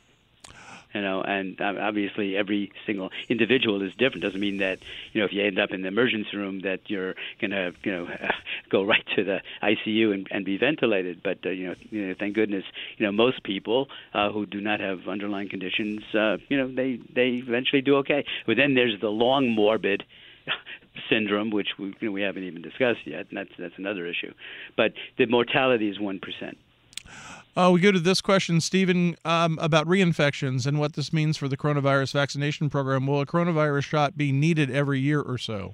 Speaker 5: You know, and obviously every single individual is different. Doesn't mean that, you know, if you end up in the emergency room that you're going to, you know, go right to the I C U and, and be ventilated. But, uh, you, know, you know, thank goodness, you know, most people uh, who do not have underlying conditions, uh, you know, they, they eventually do okay. But then there's the long morbid syndrome, which we, you know, we haven't even discussed yet, and that's that's another issue. But the mortality is one percent.
Speaker 1: Oh, we go to this question, Stephen, um, about reinfections and what this means for the coronavirus vaccination program. Will a coronavirus shot be needed every year or so?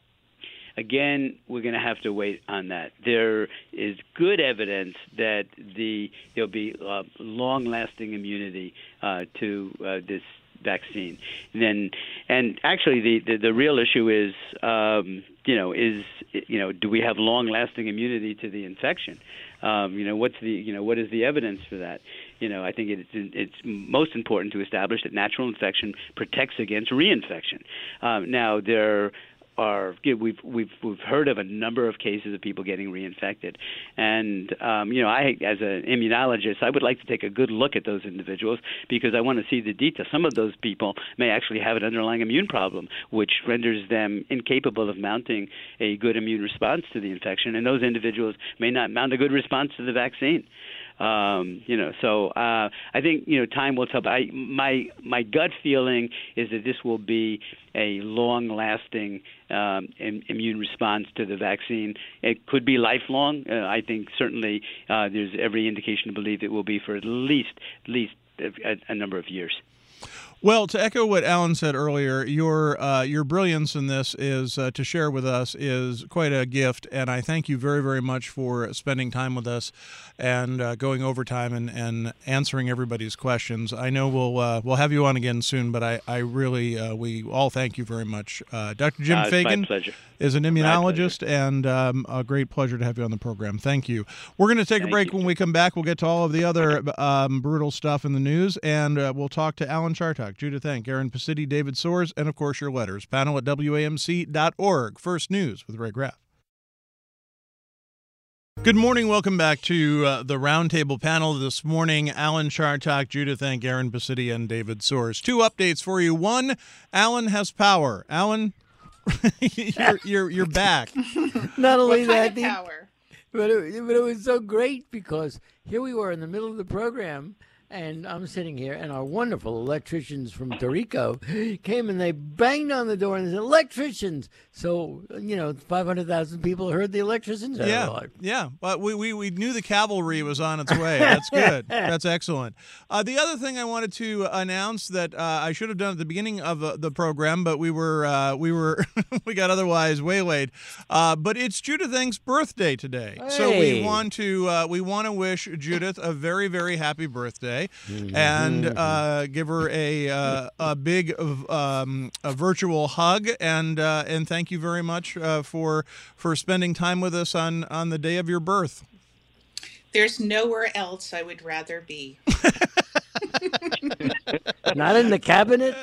Speaker 5: Again, we're going to have to wait on that. There is good evidence that the there'll be uh, long-lasting immunity uh, to uh, this vaccine. And then, and actually, the, the, the real issue is, um, you know, is you know, do we have long-lasting immunity to the infection? Um, you know, what's the you know what is the evidence for that? You know, I think it's it's most important to establish that natural infection protects against reinfection. Um, now there. Are you know, we've we've we've heard of a number of cases of people getting reinfected, and um, you know I as an immunologist I would like to take a good look at those individuals because I want to see the detail. Some of those people may actually have an underlying immune problem, which renders them incapable of mounting a good immune response to the infection, and those individuals may not mount a good response to the vaccine. Um, you know, so uh, I think you know time will tell. But I, my my gut feeling is that this will be a long-lasting um, im- immune response to the vaccine. It could be lifelong. Uh, I think certainly uh, there's every indication to believe it will be for at least at least a, a number of years.
Speaker 1: Well, to echo what Alan said earlier, your uh, your brilliance in this is uh, to share with us is quite a gift, and I thank you very, very much for spending time with us and uh, going overtime and, and answering everybody's questions. I know we'll uh, we'll have you on again soon, but I I really uh, we all thank you very much. Uh, Doctor Jim
Speaker 5: uh,
Speaker 1: Fagan is an immunologist, and um, a great pleasure to have you on the program. Thank you. We're going to take
Speaker 5: thank
Speaker 1: a break.
Speaker 5: You.
Speaker 1: When we come back, we'll get to all of the other um, brutal stuff in the news, and uh, we'll talk to Alan Chartock, Judith Enck, Aaron Pacitti, David Soares, and, of course, your letters. Panel at W A M C dot org. First News with Ray Graff. Good morning. Welcome back to uh, the Roundtable panel this morning. Alan Chartock, Judith Enck, Aaron Pacitti, and David Soares. Two updates for you. One, Alan has power. Alan, you're, you're, you're back.
Speaker 7: Not only
Speaker 3: What kind
Speaker 7: that,
Speaker 3: of
Speaker 7: the,
Speaker 3: power?
Speaker 7: but it, but it was so great because here we were in the middle of the program, and I'm sitting here, and our wonderful electricians from Torrico came and they banged on the door and said, "Electricians!" So, you know, five hundred thousand people heard the electricians.
Speaker 1: Yeah, yeah. But we, we, we knew the cavalry was on its way. That's good. That's excellent. Uh, the other thing I wanted to announce that uh, I should have done at the beginning of uh, the program, but we were uh, we were we got otherwise waylaid. Uh, but it's Judith Enck's birthday today,
Speaker 7: Hey.
Speaker 1: so we want to uh, we want to wish Judith a very very happy birthday, mm-hmm. and uh, give her a uh, a big um, a virtual hug, and uh, and thank you very much uh, for for spending time with us on on the day of your birth.
Speaker 3: There's nowhere else I would rather be.
Speaker 7: Not in the cabinet.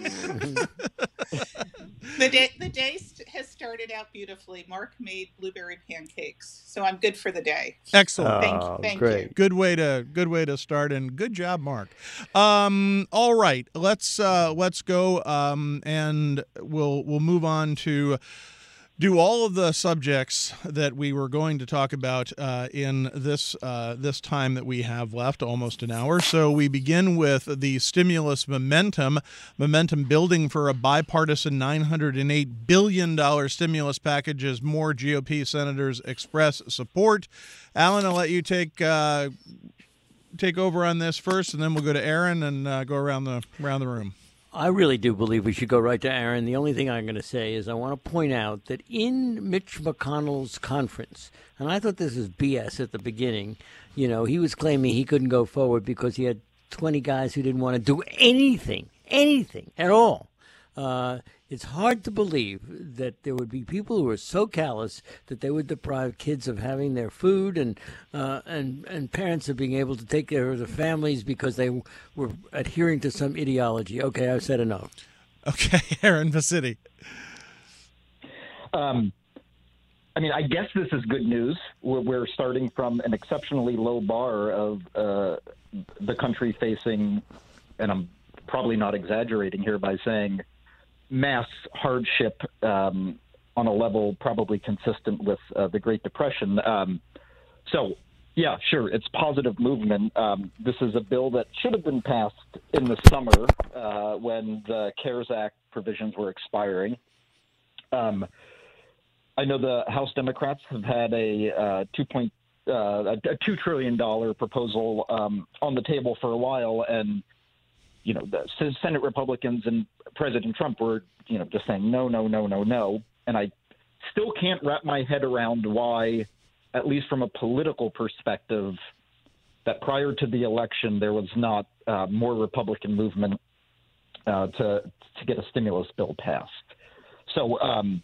Speaker 3: The day the day st- has started out beautifully. Mark made blueberry pancakes, so I'm good for the day.
Speaker 1: Excellent.
Speaker 3: Thank,
Speaker 7: Oh,
Speaker 3: thank
Speaker 7: great.
Speaker 3: you.
Speaker 1: Good way to good way to start, and good job, Mark. Um, all right, let's uh, let's go, um, and we'll we'll move on to do all of the subjects that we were going to talk about uh, in this uh, this time that we have left, almost an hour. So we begin with the stimulus momentum, momentum building for a bipartisan nine hundred eight billion dollars stimulus package as more G O P senators express support. Alan, I'll let you take uh, take over on this first, and then we'll go to Aaron and uh, go around the around the room.
Speaker 7: I really do believe we should go right to Aaron. The only thing I'm going to say is I want to point out that in Mitch McConnell's conference, and I thought this was B S at the beginning, you know, he was claiming he couldn't go forward because he had twenty guys who didn't want to do anything, anything at all. Uh, it's hard to believe that there would be people who are so callous that they would deprive kids of having their food and uh, and and parents of being able to take care of their families because they w- were adhering to some ideology. Okay, I've said enough.
Speaker 1: Okay, Aaron Pacitti.
Speaker 6: Um, I mean, I guess this is good news. We're, we're starting from an exceptionally low bar of uh, the country facing, and I'm probably not exaggerating here by saying, mass hardship um, on a level probably consistent with uh, the Great Depression. Um, so, yeah, sure, it's positive movement. Um, this is a bill that should have been passed in the summer uh, when the CARES Act provisions were expiring. Um, I know the House Democrats have had a uh, two point uh, a two trillion dollar proposal um, on the table for a while, and you know the Senate Republicans and President Trump were you know just saying no, no, no, no, no, and I still can't wrap my head around why, at least from a political perspective, that prior to the election there was not uh, more Republican movement uh, to to get a stimulus bill passed. So. Um,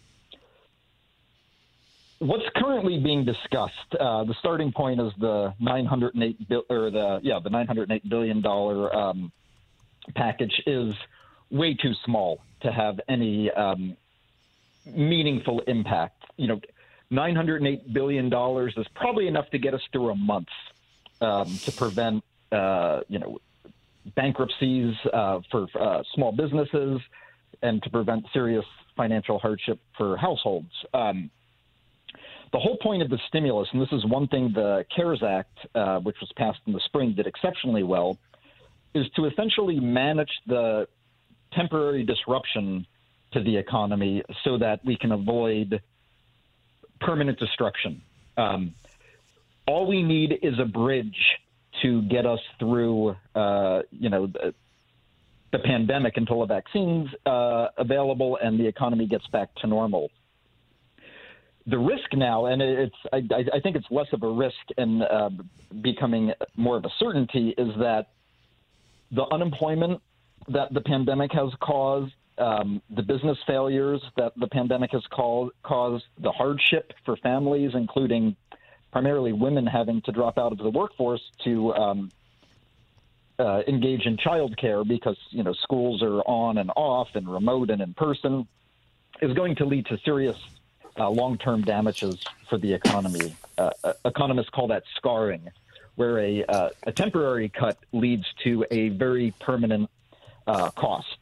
Speaker 6: What's currently being discussed? Uh, the starting point is the nine hundred eight bill, or the yeah the nine hundred eight billion dollar um, package is way too small to have any um, meaningful impact. You know, nine hundred eight billion dollars is probably enough to get us through a month um, to prevent uh, you know bankruptcies uh, for uh, small businesses and to prevent serious financial hardship for households. Um, The whole point of the stimulus, and this is one thing the CARES Act, uh, which was passed in the spring, did exceptionally well, is to essentially manage the temporary disruption to the economy so that we can avoid permanent destruction. Um, all we need is a bridge to get us through, uh, you know, the, the pandemic until a vaccine's uh, available and the economy gets back to normal. The risk now, and it's I, I think it's less of a risk and uh, becoming more of a certainty, is that the unemployment that the pandemic has caused, um, the business failures that the pandemic has called, caused, the hardship for families, including primarily women having to drop out of the workforce to um, uh, engage in childcare because you know schools are on and off and remote and in person, is going to lead to serious Uh, long-term damages for the economy. Uh, uh, economists call that scarring, where a, uh, a temporary cut leads to a very permanent uh, cost.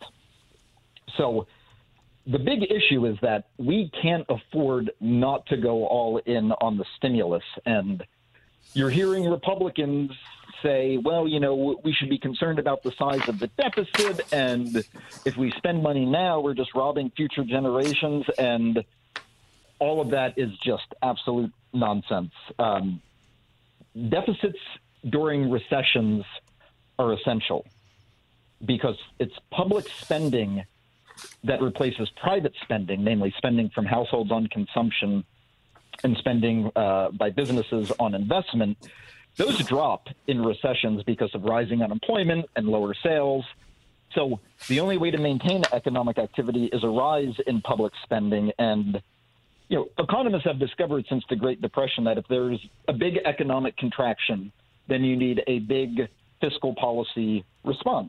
Speaker 6: So the big issue is that we can't afford not to go all in on the stimulus. And you're hearing Republicans say, well, you know, we should be concerned about the size of the deficit. And if we spend money now, we're just robbing future generations. And all of that is just absolute nonsense. Um, deficits during recessions are essential because it's public spending that replaces private spending, namely spending from households on consumption and spending uh, by businesses on investment. Those drop in recessions because of rising unemployment and lower sales. So the only way to maintain economic activity is a rise in public spending. And you know, economists have discovered since the Great Depression that if there's a big economic contraction, then you need a big fiscal policy response.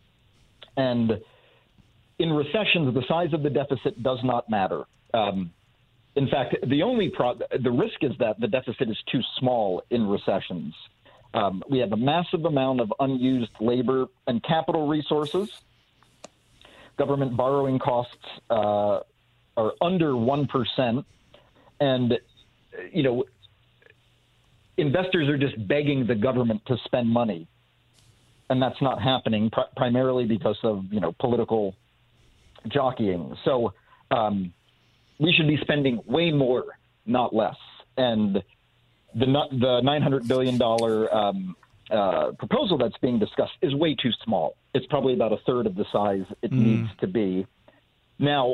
Speaker 6: And in recessions, the size of the deficit does not matter. Um, in fact, the only pro- the risk is that the deficit is too small in recessions. Um, we have a massive amount of unused labor and capital resources. Government borrowing costs uh, are under one percent. And, you know, investors are just begging the government to spend money. And that's not happening pr- primarily because of, you know, political jockeying. So um, we should be spending way more, not less. And the, the nine hundred billion dollars um, uh, proposal that's being discussed is way too small. It's probably about a third of the size it mm. needs to be. Now,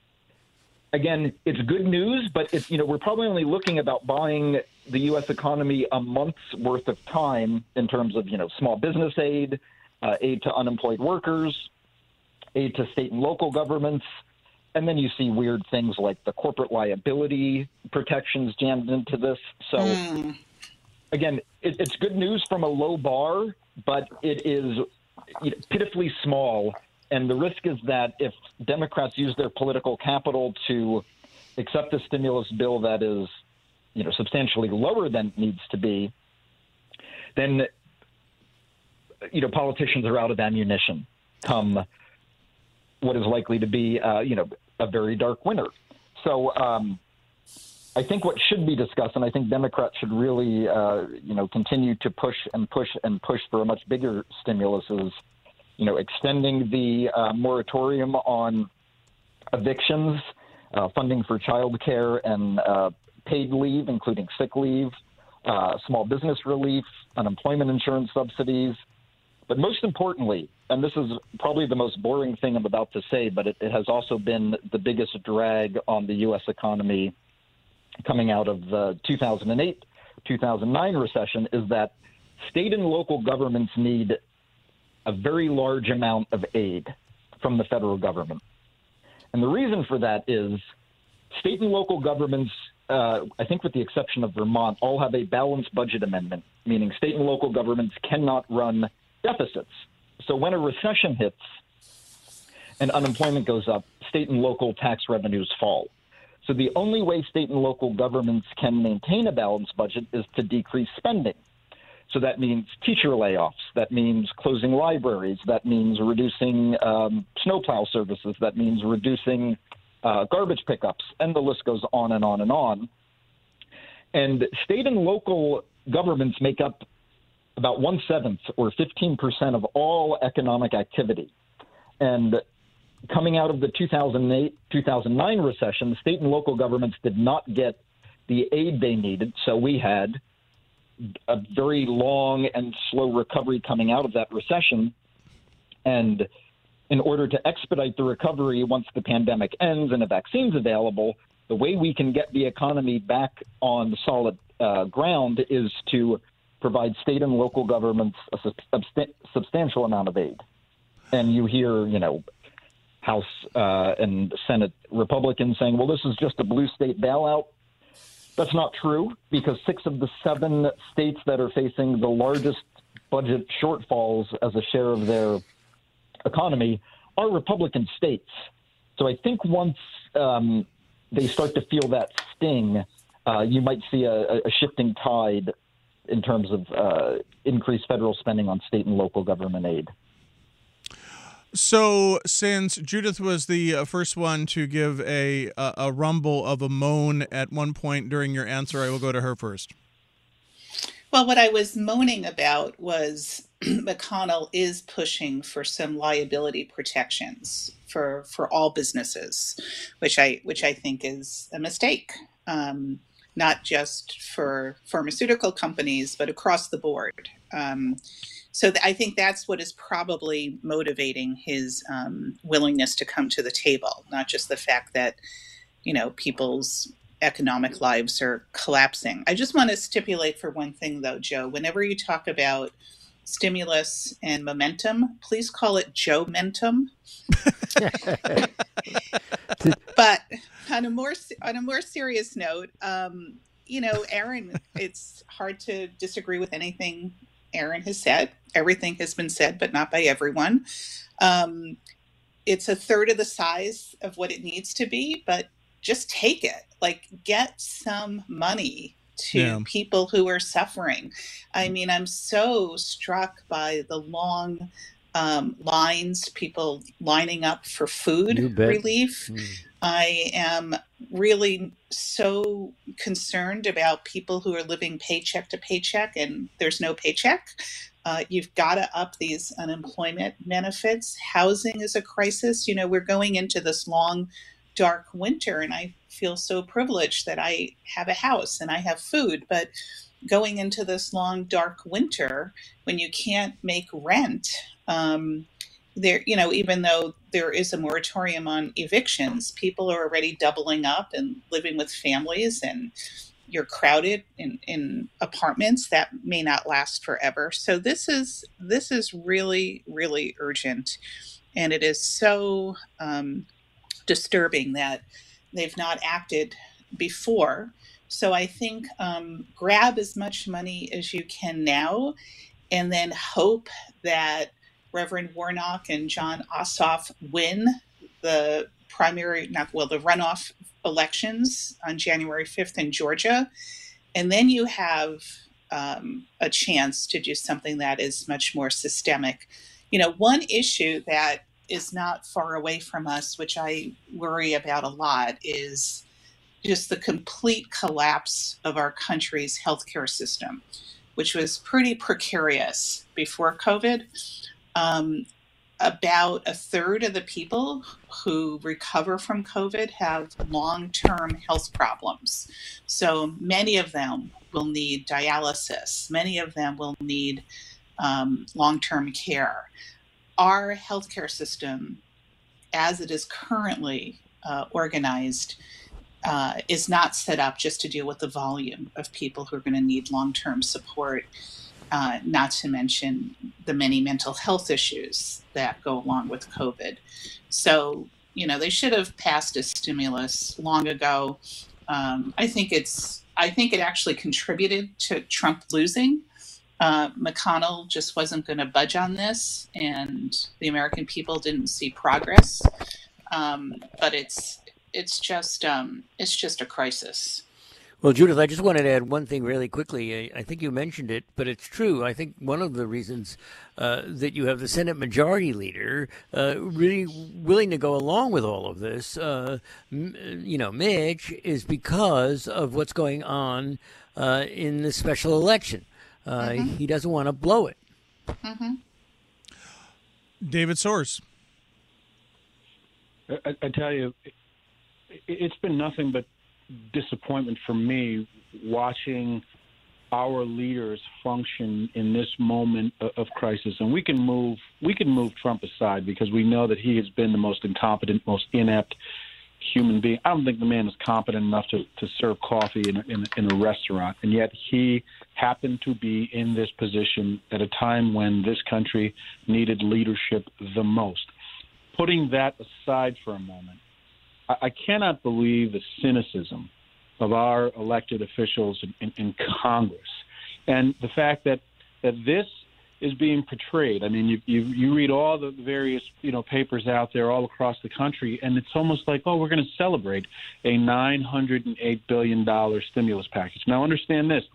Speaker 6: again, it's good news, but it's, you know, we're probably only looking about buying the U S economy a month's worth of time in terms of, you know, small business aid, uh, aid to unemployed workers, aid to state and local governments. And then you see weird things like the corporate liability protections jammed into this. So, mm. again, it, it's good news from a low bar, but it is you know, pitifully small. And the risk is that if Democrats use their political capital to accept a stimulus bill that is, you know, substantially lower than it needs to be, then, you know, politicians are out of ammunition come what is likely to be, uh, you know, a very dark winter. So um, I think what should be discussed, and I think Democrats should really, uh, you know, continue to push and push and push for a much bigger stimulus is, you know, extending the uh, moratorium on evictions uh, funding for childcare and uh, paid leave, including sick leave, uh, small business relief, unemployment insurance subsidies. But most importantly, and this is probably the most boring thing I'm about to say, but it, it has also been the biggest drag on the U S economy coming out of the two thousand eight, two thousand nine recession, is that state and local governments need a very large amount of aid from the federal government. And the reason for that is state and local governments, uh, I think with the exception of Vermont, all have a balanced budget amendment, meaning state and local governments cannot run deficits. So when a recession hits and unemployment goes up, state and local tax revenues fall. So the only way state and local governments can maintain a balanced budget is to decrease spending. So that means teacher layoffs. That means closing libraries. That means reducing um, snowplow services. That means reducing uh, garbage pickups. And the list goes on and on and on. And state and local governments make up about one-seventh or fifteen percent of all economic activity. And coming out of the two thousand eight, two thousand nine recession, state and local governments did not get the aid they needed. So we had a very long and slow recovery coming out of that recession. And in order to expedite the recovery once the pandemic ends and a vaccine's available, the way we can get the economy back on solid uh, ground is to provide state and local governments a subst- substantial amount of aid. And you hear, you know, House uh, and Senate Republicans saying, well, this is just a blue state bailout. That's not true, because six of the seven states that are facing the largest budget shortfalls as a share of their economy are Republican states. So I think once um, they start to feel that sting, uh, you might see a, a shifting tide in terms of uh, increased federal spending on state and local government aid.
Speaker 1: So since Judith was the uh, first one to give a, a a rumble of a moan at one point during your answer, I will go to her first.
Speaker 3: Well, what I was moaning about was McConnell is pushing for some liability protections for for all businesses, which I which I think is a mistake. Um, not just for pharmaceutical companies, but across the board. Um, so th- I think that's what is probably motivating his um, willingness to come to the table, not just the fact that, you know, people's economic lives are collapsing. I just want to stipulate for one thing, though, Joe, whenever you talk about stimulus and momentum, please call it Joe-mentum. But on a more on a more serious note, um, you know, Aaron, it's hard to disagree with anything Aaron has said. Everything has been said, but not by everyone. Um, it's a third of the size of what it needs to be, but just take it. Like, get some money to yeah. people who are suffering. I mean, I'm so struck by the long um, lines, people lining up for food relief. Mm. I am really so concerned about people who are living paycheck to paycheck and there's no paycheck. Uh, you've got to up these unemployment benefits. Housing is a crisis. You know, we're going into this long, dark winter, and I feel so privileged that I have a house and I have food. But going into this long, dark winter, when you can't make rent, um, there, you know, even though there is a moratorium on evictions, people are already doubling up and living with families, and you're crowded in, in apartments that may not last forever. So this is this is really, really urgent, and it is so um, disturbing that they've not acted before. So I think um, grab as much money as you can now, and then hope that Reverend Warnock and Jon Ossoff win the primary, not well, the runoff elections on January fifth in Georgia. And then you have um, a chance to do something that is much more systemic. You know, one issue that is not far away from us, which I worry about a lot, is just the complete collapse of our country's healthcare system, which was pretty precarious before COVID. Um, about a third of the people who recover from COVID have long-term health problems. So many of them will need dialysis. Many of them will need um, long-term care. Our healthcare system, as it is currently uh, organized, uh, is not set up just to deal with the volume of people who are going to need long-term support. Uh, not to mention the many mental health issues that go along with COVID. So, you know, they should have passed a stimulus long ago. Um, I think it's, I think it actually contributed to Trump losing. Uh, McConnell just wasn't going to budge on this, and the American people didn't see progress. Um, but it's, it's just, um, it's just a crisis.
Speaker 7: Well, Judith, I just wanted to add one thing really quickly. I, I think you mentioned it, but it's true. I think one of the reasons uh, that you have the Senate Majority Leader uh, really willing to go along with all of this, uh, m- you know, Mitch, is because of what's going on uh, in the special election. Uh, mm-hmm. He doesn't want to blow it.
Speaker 3: Mm-hmm.
Speaker 1: David Soares.
Speaker 4: I, I tell you, it, it's been nothing but disappointment for me watching our leaders function in this moment of crisis. And we can move we can move Trump aside because we know that he has been the most incompetent, most inept human being. I don't think the man is competent enough to, to serve coffee in a, in, a, in a restaurant. And yet he happened to be in this position at a time when this country needed leadership the most. Putting that aside for a moment, I cannot believe the cynicism of our elected officials in, in, in Congress, and the fact that, that this is being portrayed. I mean, you, you you read all the various you know papers out there all across the country, and it's almost like, oh, we're going to celebrate a nine hundred eight billion dollars stimulus package. Now, understand this.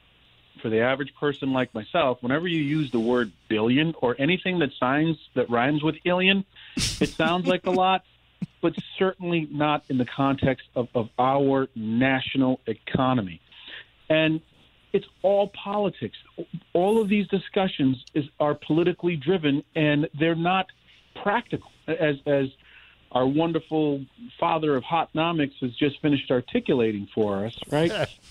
Speaker 4: For the average person like myself, whenever you use the word billion or anything that signs that rhymes with alien, it sounds like a lot, but certainly not in the context of, of our national economy. And it's all politics. All of these discussions is, are politically driven, and they're not practical, as, as our wonderful father of hotnomics has just finished articulating for us, right?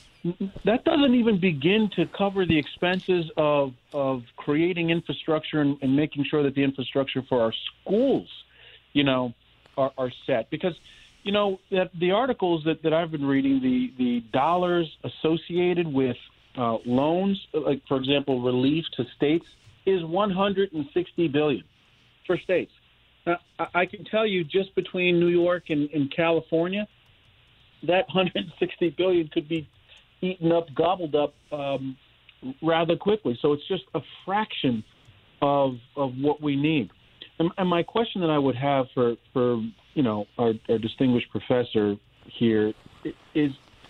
Speaker 4: That doesn't even begin to cover the expenses of, of creating infrastructure and, and making sure that the infrastructure for our schools, you know, Are, are set. Because, you know, that the articles that, that I've been reading, the, the dollars associated with uh, loans, like, for example, relief to states, is one hundred sixty billion dollars for states. Now, I, I can tell you just between New York and, and California, that one hundred sixty billion dollars could be eaten up, gobbled up um, rather quickly. So it's just a fraction of of what we need. And, and my question that I would have for, for you know, our, our distinguished professor here is,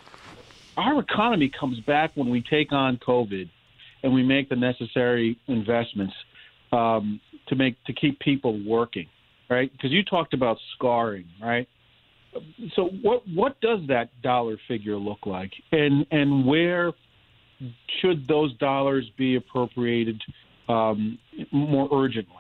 Speaker 4: our economy comes back when we take on COVID and we make the necessary investments um, to make to keep people working, right? Because you talked about scarring, right? So what what does that dollar figure look like, and and where should those dollars be appropriated um, more urgently?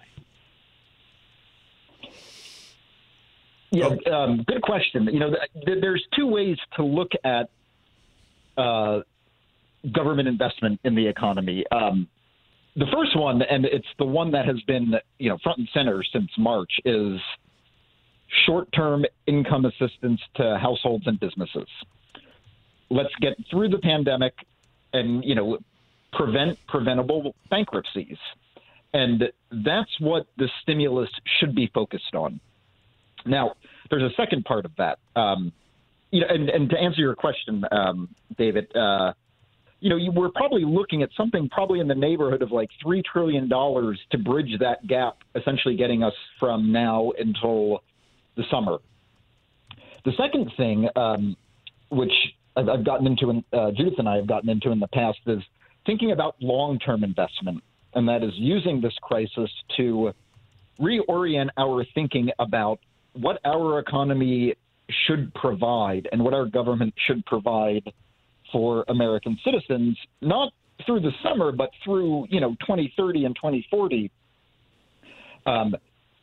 Speaker 6: Yeah, um, good question. You know, th- there's two ways to look at uh, government investment in the economy. Um, the first one, and it's the one that has been, you know, front and center since March, is short-term income assistance to households and businesses. Let's get through the pandemic and, you know, prevent preventable bankruptcies. And that's what the stimulus should be focused on. Now, there's a second part of that. Um, you know, and, and to answer your question, um, David, uh, you know, you, we're probably looking at something probably in the neighborhood of like three trillion dollars to bridge that gap, essentially getting us from now until the summer. The second thing, um, which I've, I've gotten into, in, uh, Judith and I have gotten into in the past, is thinking about long-term investment, and that is using this crisis to reorient our thinking about what our economy should provide and what our government should provide for American citizens, not through the summer, but through, you know, twenty thirty and twenty forty. Um,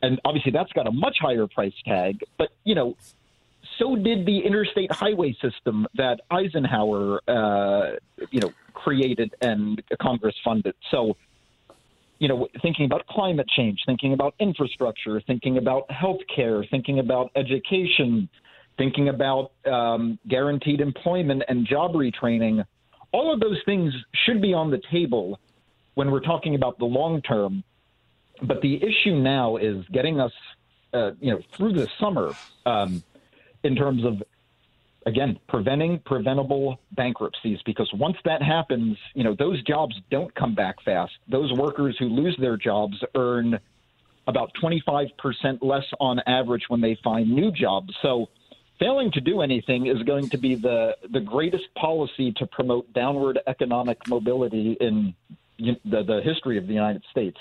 Speaker 6: and obviously that's got a much higher price tag. But, you know, so did the interstate highway system that Eisenhower, uh, you know, created and Congress funded. So, you know, thinking about climate change, thinking about infrastructure, thinking about healthcare, thinking about education, thinking about um, guaranteed employment and job retraining, all of those things should be on the table when we're talking about the long term. But the issue now is getting us, uh, you know, through the summer um, in terms of, again, preventing preventable bankruptcies, because once that happens, you know, those jobs don't come back fast. Those workers who lose their jobs earn about twenty-five percent less on average when they find new jobs. So failing to do anything is going to be the, the greatest policy to promote downward economic mobility in the, the history of the United States.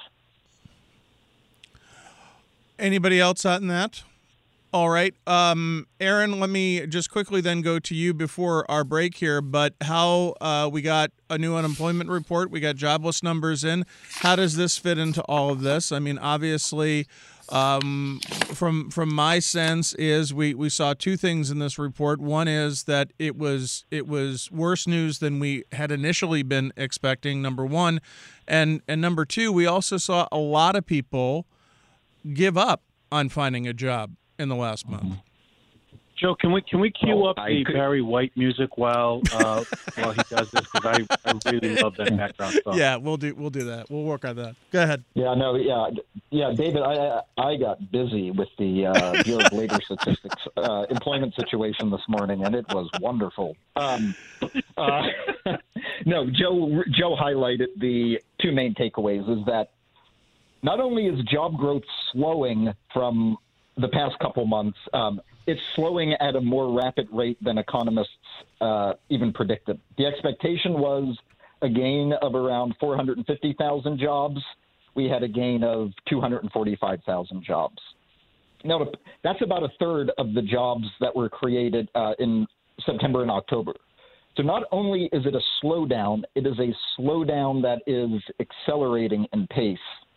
Speaker 1: Anybody else on that? All right. Um, Aaron, let me just quickly then go to you before our break here. But how uh, we got a new unemployment report, we got jobless numbers in. How does this fit into all of this? I mean, obviously, um, from from my sense is we, we saw two things in this report. One is that it was it was worse news than we had initially been expecting, number one. And, and number two, we also saw a lot of people give up on finding a job in the last month.
Speaker 4: Joe, can we can we cue
Speaker 6: Oh,
Speaker 4: up
Speaker 6: I
Speaker 4: the
Speaker 6: could-
Speaker 4: Barry White music while uh, while he does this? Because I, I really love that background song.
Speaker 1: Yeah, we'll do we'll do that. We'll work on that. Go ahead.
Speaker 6: Yeah, no, yeah, yeah, David. I I got busy with the uh, Bureau of Labor Statistics uh, employment situation this morning, and it was wonderful. Um, uh, no, Joe Joe highlighted the two main takeaways: is that not only is job growth slowing from the past couple months, um, it's slowing at a more rapid rate than economists uh, even predicted. The expectation was a gain of around four hundred fifty thousand jobs. We had a gain of two hundred forty-five thousand jobs. Now, that's about a third of the jobs that were created uh, in September and October. So not only is it a slowdown, it is a slowdown that is accelerating in pace.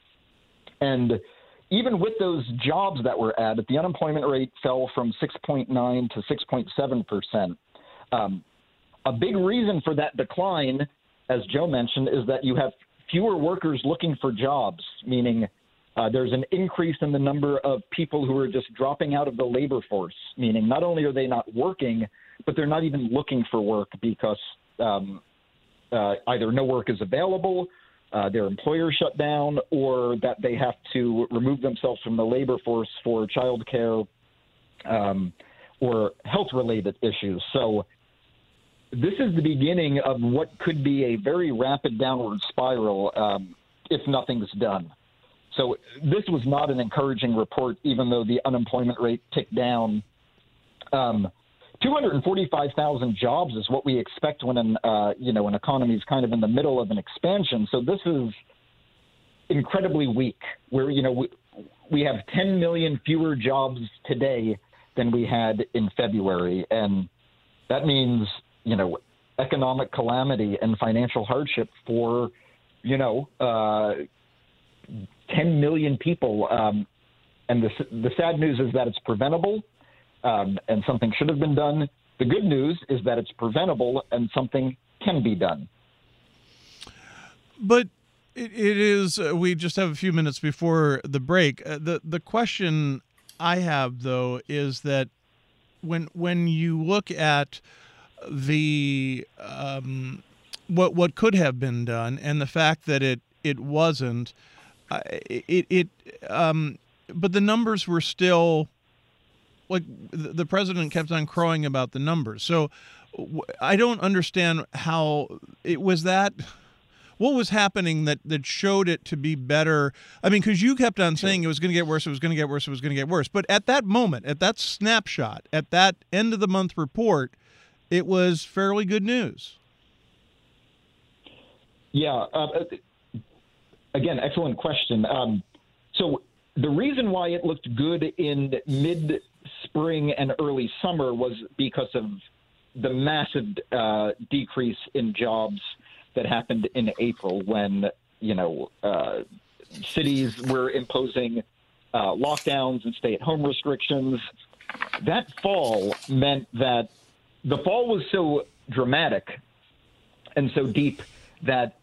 Speaker 6: And even with those jobs that were added, the unemployment rate fell from six point nine to six point seven percent. Um, a big reason for that decline, as Joe mentioned, is that you have fewer workers looking for jobs, meaning uh, there's an increase in the number of people who are just dropping out of the labor force, meaning not only are they not working, but they're not even looking for work because um, uh, either no work is available, Uh, their employer shut down, or that they have to remove themselves from the labor force for child care um, or health-related issues. So this is the beginning of what could be a very rapid downward spiral um, if nothing's done. So this was not an encouraging report, even though the unemployment rate ticked down. Um, two hundred forty-five thousand jobs is what we expect when an uh, you know an economy is kind of in the middle of an expansion. So this is incredibly weak. Where you know we, we have ten million fewer jobs today than we had in February, and that means you know economic calamity and financial hardship for you know uh, ten million people. Um, and the the sad news is that it's preventable. Um, and something should have been done. The good news is that it's preventable and something can be done.
Speaker 1: But it, it is, uh, we just have a few minutes before the break. Uh, the, the question I have, though, is that when when you look at the um, what what could have been done and the fact that it, it wasn't, uh, it, it um, but the numbers were still, like the president kept on crowing about the numbers. So I don't understand how it was that. What was happening that, that showed it to be better? I mean, because you kept on saying it was going to get worse, it was going to get worse, it was going to get worse. But at that moment, at that snapshot, at that end of the month report, it was fairly good news.
Speaker 6: Yeah. Uh, again, excellent question. Um, so the reason why it looked good in mid spring and early summer was because of the massive uh, decrease in jobs that happened in April when, you know, uh, cities were imposing uh, lockdowns and stay-at-home restrictions. That fall meant that the fall was so dramatic and so deep that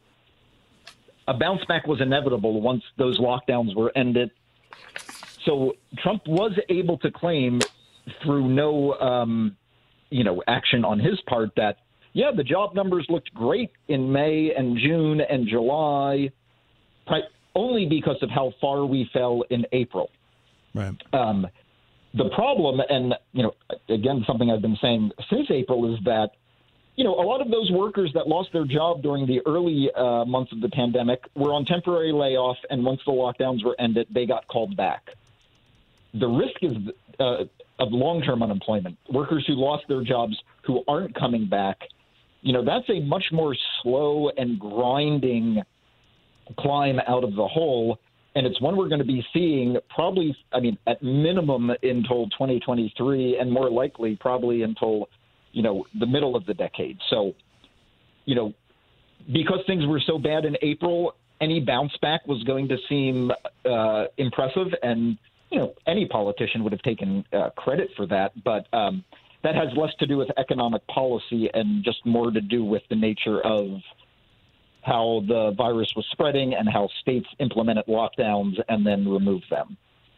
Speaker 6: a bounce back was inevitable once those lockdowns were ended. So Trump was able to claim through no, um, you know, action on his part that, yeah, the job numbers looked great in May and June and July, only because of how far we fell in April.
Speaker 1: Right.
Speaker 6: Um, the problem, and, you know, again, something I've been saying since April is that, you know, a lot of those workers that lost their job during the early uh, months of the pandemic were on temporary layoff, and once the lockdowns were ended, they got called back. The risk is uh, of long-term unemployment, workers who lost their jobs who aren't coming back, you know, that's a much more slow and grinding climb out of the hole. And it's one we're going to be seeing probably, I mean, at minimum until twenty twenty-three, and more likely probably until, you know, the middle of the decade. So, you know, because things were so bad in April, any bounce back was going to seem uh, impressive. And, you know, any politician would have taken uh, credit for that. But um, that has less to do with economic policy and just more to do with the nature of how the virus was spreading and how states implemented lockdowns and then removed them.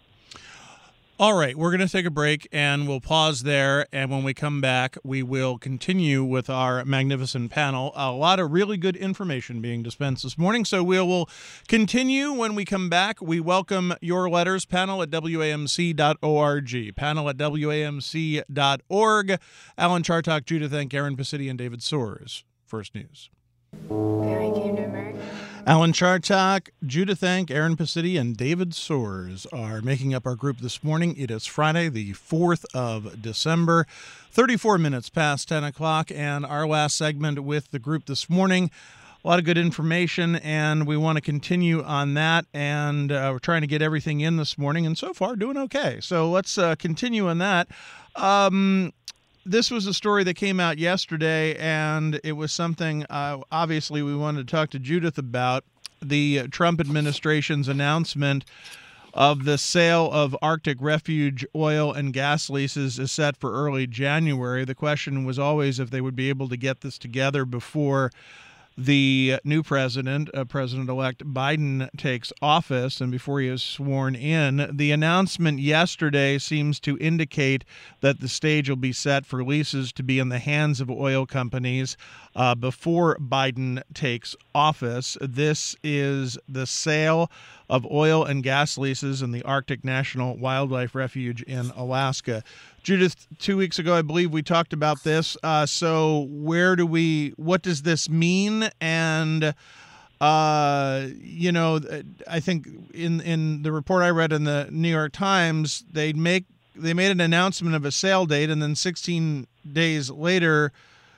Speaker 1: All right, we're going to take a break and we'll pause there. And when we come back, we will continue with our magnificent panel. A lot of really good information being dispensed this morning. So we will continue when we come back. We welcome your letters, panel at W A M C dot org. Panel at W A M C dot org. Alan Chartock, Judith Enck, Aaron Pacitti, and David Soares. First News.
Speaker 8: Barry came to America.
Speaker 1: Alan Chartock, Judith Enck, Aaron Pacitti, and David Soares are making up our group this morning. It is Friday, the fourth of December, thirty-four minutes past ten o'clock, and our last segment with the group this morning. A lot of good information, and we want to continue on that, and uh, we're trying to get everything in this morning, and so far doing okay. So let's uh, continue on that. Um... This was a story that came out yesterday, and it was something, uh, obviously, we wanted to talk to Judith about. The Trump administration's announcement of the sale of Arctic refuge oil and gas leases is set for early January. The question was always if they would be able to get this together before the new president, uh, President-elect Biden, takes office and before he is sworn in. The announcement yesterday seems to indicate that the stage will be set for leases to be in the hands of oil companies uh, before Biden takes office. This is the sale of oil and gas leases in the Arctic National Wildlife Refuge in Alaska. Judith, two weeks ago, I believe we talked about this. Uh, so where do we, what does this mean? And, uh, you know, I think in, in the report I read in the New York Times, they make, they made an announcement of a sale date, and then sixteen days later,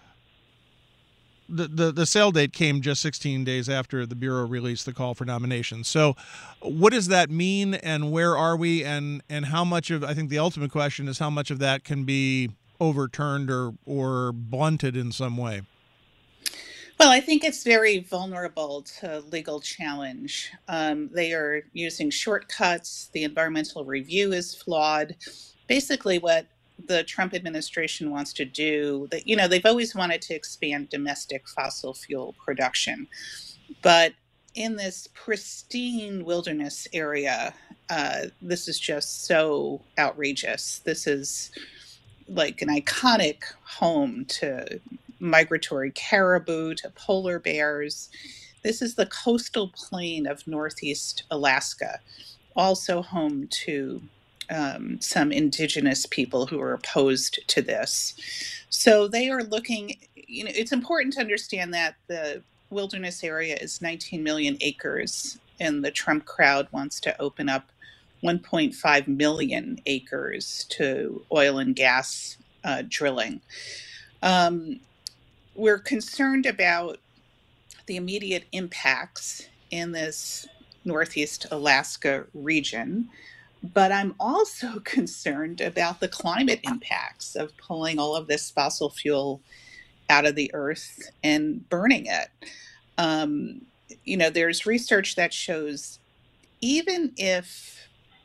Speaker 1: The, the the sale date came just sixteen days after the Bureau released the call for nominations. So what does that mean, and where are we, and, and how much of, I think the ultimate question is how much of that can be overturned or, or blunted in some way?
Speaker 3: Well, I think it's very vulnerable to legal challenge. Um, they are using shortcuts. The environmental review is flawed. Basically, what the Trump administration wants to do, that, you know, they've always wanted to expand domestic fossil fuel production. But in this pristine wilderness area, uh, this is just so outrageous. This is like an iconic home to migratory caribou, to polar bears. This is the coastal plain of Northeast Alaska, also home to Um, some indigenous people who are opposed to this. So they are looking, you know, it's important to understand that the wilderness area is nineteen million acres, and the Trump crowd wants to open up one point five million acres to oil and gas uh, drilling. Um, we're concerned about the immediate impacts in this Northeast Alaska region. But I'm also concerned about the climate impacts of pulling all of this fossil fuel out of the earth and burning it. Um, you know, there's research that shows even if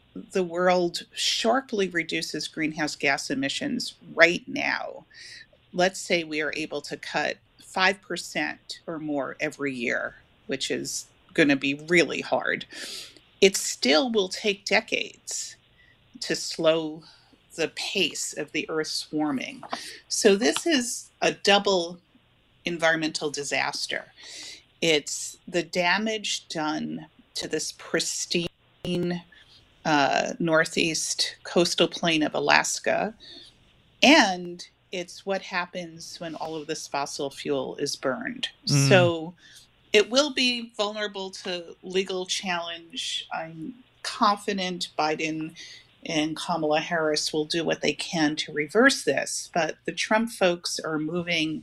Speaker 3: the world sharply reduces greenhouse gas emissions right now, let's say we are able to cut five percent or more every year, which is going to be really hard, it still will take decades to slow the pace of the Earth's warming. So this is a double environmental disaster. It's the damage done to this pristine uh, northeast coastal plain of Alaska, and it's what happens when all of this fossil fuel is burned. Mm. So it will be vulnerable to legal challenge. I'm confident Biden and Kamala Harris will do what they can to reverse this, but the Trump folks are moving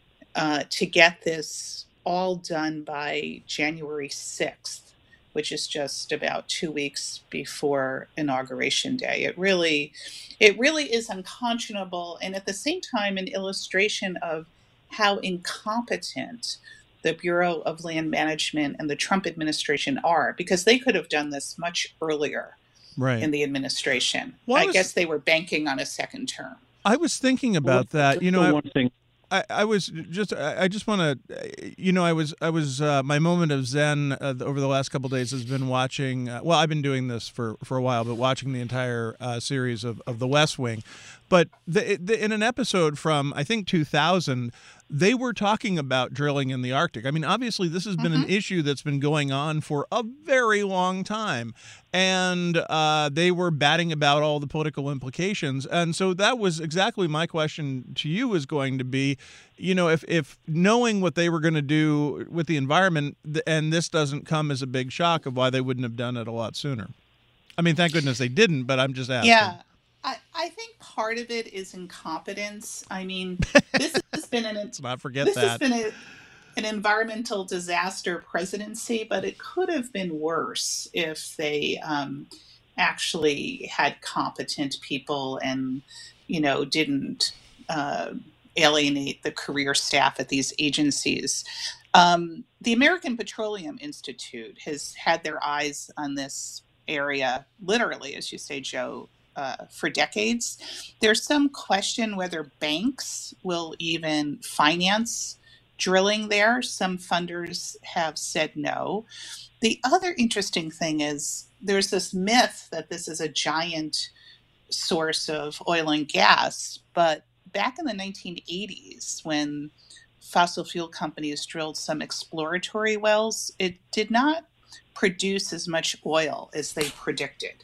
Speaker 3: uh, to get this all done by January sixth, which is just about two weeks before Inauguration Day. It really, it really is unconscionable, and at the same time, an illustration of how incompetent the Bureau of Land Management and the Trump administration are, because they could have done this much earlier right. in the administration. Well, I, I was, guess they were banking on a second term.
Speaker 1: I was thinking about well, that. You know,
Speaker 4: one
Speaker 1: I,
Speaker 4: thing.
Speaker 1: I, I was just, I just want to, you know, I was, I was, uh, my moment of zen uh, over the last couple of days has been watching, uh, well, I've been doing this for, for a while, but watching the entire uh, series of, of The West Wing. But the, the, in an episode from, I think, two thousand, they were talking about drilling in the Arctic. I mean, obviously, this has been mm-hmm. an issue that's been going on for a very long time. And uh, they were batting about all the political implications. And so that was exactly my question to you was going to be, you know, if, if knowing what they were going to do with the environment, and this doesn't come as a big shock of why they wouldn't have done it a lot sooner. I mean, thank goodness they didn't, but I'm just asking.
Speaker 3: Yeah. I, I think part of it is incompetence. I mean, this has been an
Speaker 1: Let's not forget
Speaker 3: this
Speaker 1: that.
Speaker 3: has been a, an environmental disaster presidency, but it could have been worse if they um, actually had competent people and, you know, didn't uh, alienate the career staff at these agencies. Um, the American Petroleum Institute has had their eyes on this area, literally, as you say, Joe, Uh, for decades. There's some question whether banks will even finance drilling there. Some funders have said no. The other interesting thing is there's this myth that this is a giant source of oil and gas, but back in the nineteen eighties, when fossil fuel companies drilled some exploratory wells, it did not produce as much oil as they predicted.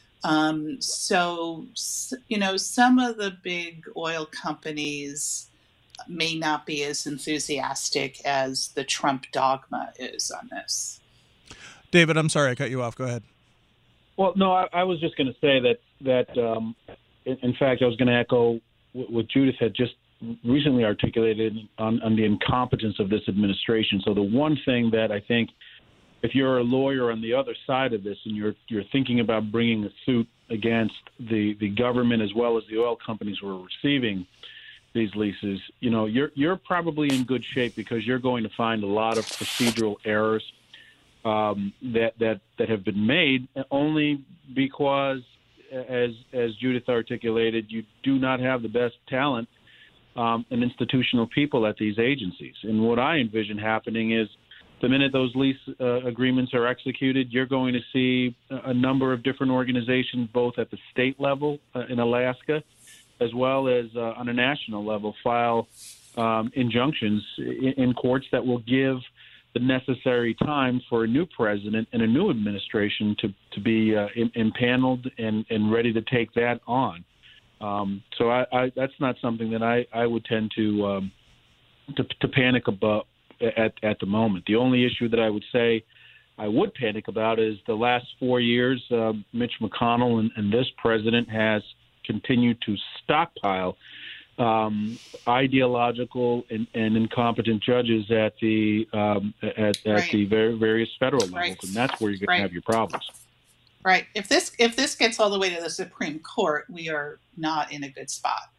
Speaker 3: Um, so, you know, some of the big oil companies may not be as enthusiastic as the Trump dogma is on this.
Speaker 1: David, I'm sorry I cut you off. Go ahead.
Speaker 4: Well, no, I, I was just going to say that, that um, in, in fact, I was going to echo what Judith had just recently articulated on, on the incompetence of this administration. So the one thing that I think, if you're a lawyer on the other side of this and you're you're thinking about bringing a suit against the, the government as well as the oil companies who are receiving these leases, you know, you're you're probably in good shape because you're going to find a lot of procedural errors um, that that that have been made only because, as as Judith articulated, you do not have the best talent um, and institutional people at these agencies. And what I envision happening is, the minute those lease uh, agreements are executed, you're going to see a number of different organizations, both at the state level uh, in Alaska, as well as uh, on a national level, file um, injunctions in, in courts that will give the necessary time for a new president and a new administration to, to be uh, in, impaneled and, and ready to take that on. Um, so I, I, that's not something that I, I would tend to, um, to to panic about. At, at the moment. The only issue that I would say I would panic about is the last four years, uh, Mitch McConnell and, and this president has continued to stockpile um, ideological and, and incompetent judges at the um, at, at
Speaker 3: right.
Speaker 4: the ver- various federal levels,
Speaker 3: right.
Speaker 4: and that's where you're going
Speaker 3: right.
Speaker 4: to have your problems.
Speaker 3: Right. If this if this gets all the way to the Supreme Court, we are not in a good spot.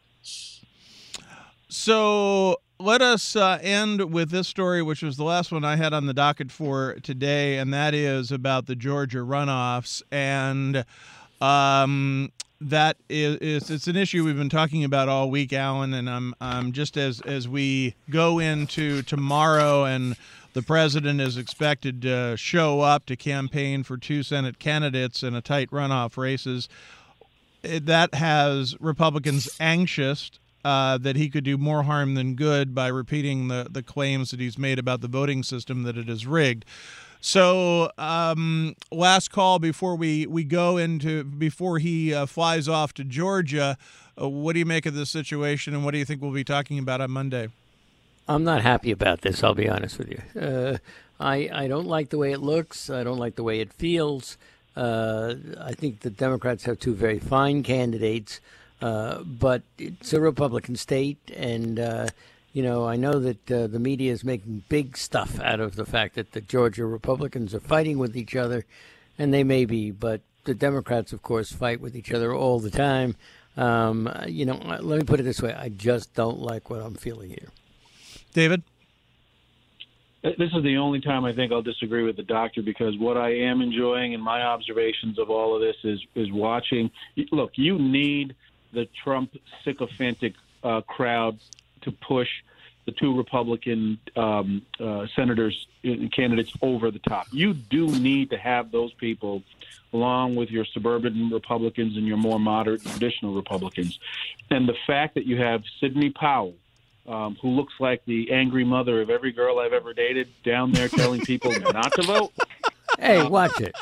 Speaker 1: So let us uh, end with this story, which was the last one I had on the docket for today, and that is about the Georgia runoffs. And Um, that is, is it's an issue we've been talking about all week, Alan, and I'm I'm just as as we go into tomorrow and the president is expected to show up to campaign for two Senate candidates in a tight runoff races. It, that has Republicans anxious uh, that he could do more harm than good by repeating the, the claims that he's made about the voting system, that it is rigged. So um, last call before we, we go into, before he uh, flies off to Georgia, uh, what do you make of this situation, and what do you think we'll be talking about on Monday?
Speaker 7: I'm not happy about this, I'll be honest with you. Uh, I, I don't like the way it looks. I don't like the way it feels. Uh, I think the Democrats have two very fine candidates, uh, but it's a Republican state, and uh, you know, I know that uh, the media is making big stuff out of the fact that the Georgia Republicans are fighting with each other, and they may be, but the Democrats, of course, fight with each other all the time. Um, you know, let me put it this way. I just don't like what I'm feeling here.
Speaker 1: David?
Speaker 4: This is the only time I think I'll disagree with the doctor, because what I am enjoying in my observations of all of this is, is watching. Look, you need the Trump sycophantic uh, crowd to push the two Republican um, uh, senators and candidates over the top. You do need to have those people along with your suburban Republicans and your more moderate traditional Republicans. And the fact that you have Sidney Powell, um, who looks like the angry mother of every girl I've ever dated, down there telling people not to vote.
Speaker 7: Hey, watch it.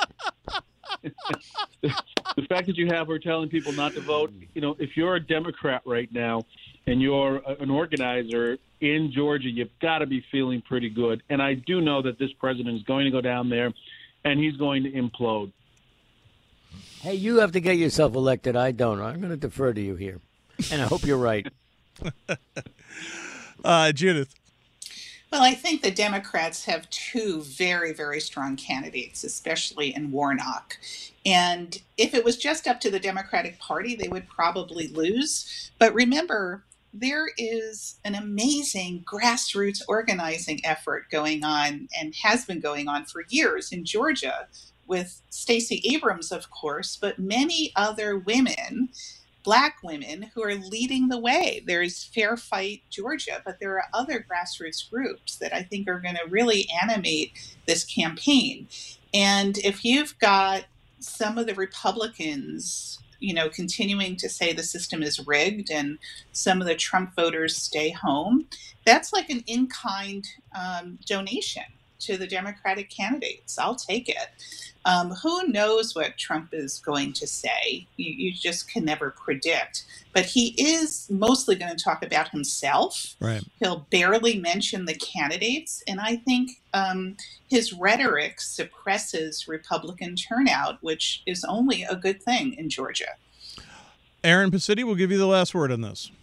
Speaker 4: The fact that you have her telling people not to vote, you know, if you're a Democrat right now and you're an organizer in Georgia, you've got to be feeling pretty good. And I do know that this president is going to go down there and he's going to implode.
Speaker 7: Hey, you have to get yourself elected. I don't. I'm going to defer to you here. And I hope you're right.
Speaker 1: uh, Judith.
Speaker 3: Well, I think the Democrats have two very, very strong candidates, especially in Warnock. And if it was just up to the Democratic Party, they would probably lose. But remember, there is an amazing grassroots organizing effort going on, and has been going on for years in Georgia, with Stacey Abrams, of course, but many other women, Black women, who are leading the way. There's Fair Fight Georgia, but there are other grassroots groups that I think are going to really animate this campaign. And if you've got some of the Republicans, you know, continuing to say the system is rigged and some of the Trump voters stay home, that's like an in-kind um, donation to the Democratic candidates. I'll take it. Um, who knows what Trump is going to say? You, you just can never predict. But he is mostly going to talk about himself.
Speaker 1: Right.
Speaker 3: He'll barely mention the candidates. And I think um, his rhetoric suppresses Republican turnout, which is only a good thing in Georgia.
Speaker 1: Aaron Pacitti will give you the last word on this.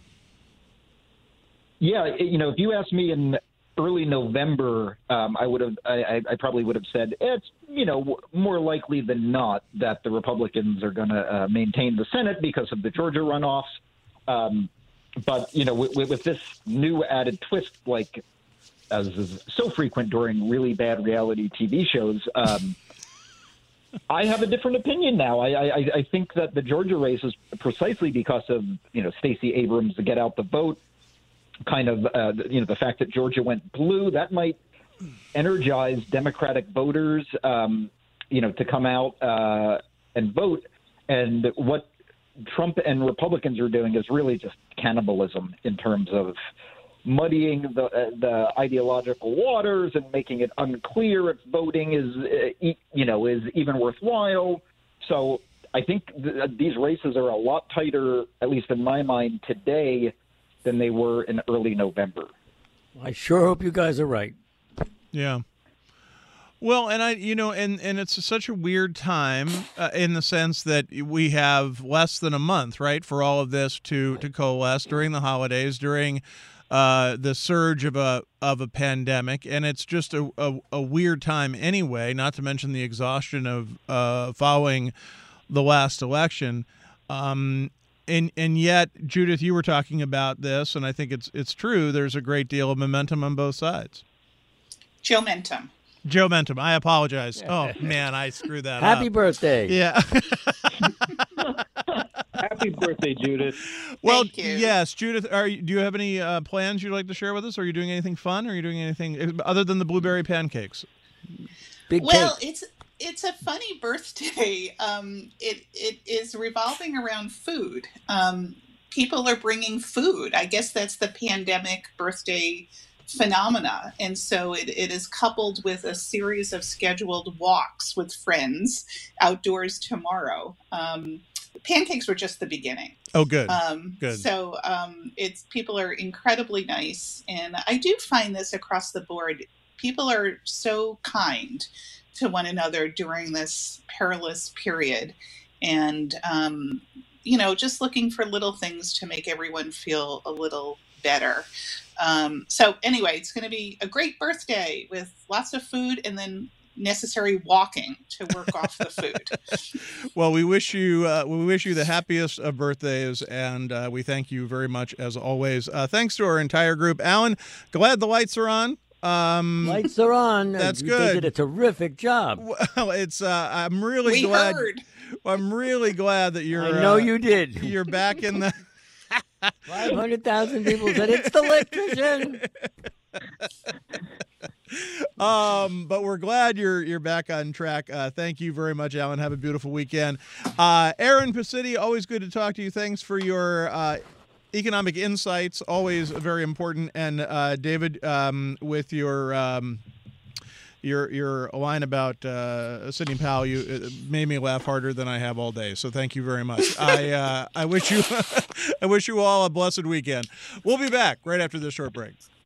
Speaker 6: Yeah, you know, if you asked me in early November, um, I would have, I, I probably would have said it's, you know, more likely than not that the Republicans are going to uh, maintain the Senate because of the Georgia runoffs. Um, but, you know, with, with this new added twist, like as is so frequent during really bad reality T V shows, um, I have a different opinion now. I, I, I think that the Georgia race is precisely because of, you know, Stacey Abrams to get out the vote. Kind of, uh, you know, the fact that Georgia went blue, that might energize Democratic voters, um, you know, to come out uh, and vote. And what Trump and Republicans are doing is really just cannibalism in terms of muddying the uh, the ideological waters and making it unclear if voting is, uh, you know, is even worthwhile. So I think th- these races are a lot tighter, at least in my mind, today than they were in early November.
Speaker 7: I sure hope you guys are right.
Speaker 1: Yeah. Well, and I, you know, and, and it's such a weird time uh, in the sense that we have less than a month, right, for all of this to, to coalesce during the holidays, during uh, the surge of a of a pandemic, and it's just a, a, a weird time anyway. Not to mention the exhaustion of uh, following the last election. Um, And and yet, Judith, you were talking about this, and I think it's it's true. There's a great deal of momentum on both sides.
Speaker 3: Joe-mentum.
Speaker 1: Joe Mentum. I apologize. Oh man, I screwed that
Speaker 7: Happy
Speaker 1: up.
Speaker 7: birthday.
Speaker 1: Yeah.
Speaker 4: Happy birthday, Judith.
Speaker 1: Well,
Speaker 3: Thank you.
Speaker 1: yes, Judith. Are you, do you have any uh, plans you'd like to share with us? Are you doing anything fun? Are you doing anything other than the blueberry pancakes?
Speaker 7: Big
Speaker 3: Well,
Speaker 7: cake.
Speaker 3: it's it's a funny birthday. Um, it it is revolving around food. Um, people are bringing food. I guess that's the pandemic birthday phenomena, and so it, it is coupled with a series of scheduled walks with friends outdoors tomorrow. Um, pancakes were just the beginning.
Speaker 1: Oh, good.
Speaker 3: Um,
Speaker 1: Good.
Speaker 3: So um, it's people are incredibly nice, and I do find this across the board. People are so kind to one another during this perilous period, and um, you know, just looking for little things to make everyone feel a little better. Um, so anyway, it's going to be a great birthday with lots of food and then necessary walking to work off the food.
Speaker 1: Well, we wish you uh, we wish you the happiest of birthdays, and uh, we thank you very much as always. Uh, thanks to our entire group. Alan, glad the lights are on. Um,
Speaker 7: Lights are on.
Speaker 1: That's
Speaker 7: You
Speaker 1: good.
Speaker 7: did a terrific job.
Speaker 1: Well, it's uh, I'm really
Speaker 3: We
Speaker 1: glad.
Speaker 3: heard.
Speaker 1: I'm really glad that you're.
Speaker 7: I know
Speaker 1: uh,
Speaker 7: you did.
Speaker 1: You're back in the.
Speaker 7: five hundred thousand people said it's the electrician.
Speaker 1: Um, but we're glad you're you're back on track. Uh, thank you very much, Alan. Have a beautiful weekend. Uh, Aaron Pacitti, always good to talk to you. Thanks for your uh, economic insights, always very important. And uh, David, um, with your um, your your line about uh, Sidney Powell, you it made me laugh harder than I have all day. So thank you very much. I uh, I wish you I wish you all a blessed weekend. We'll be back right after this short break.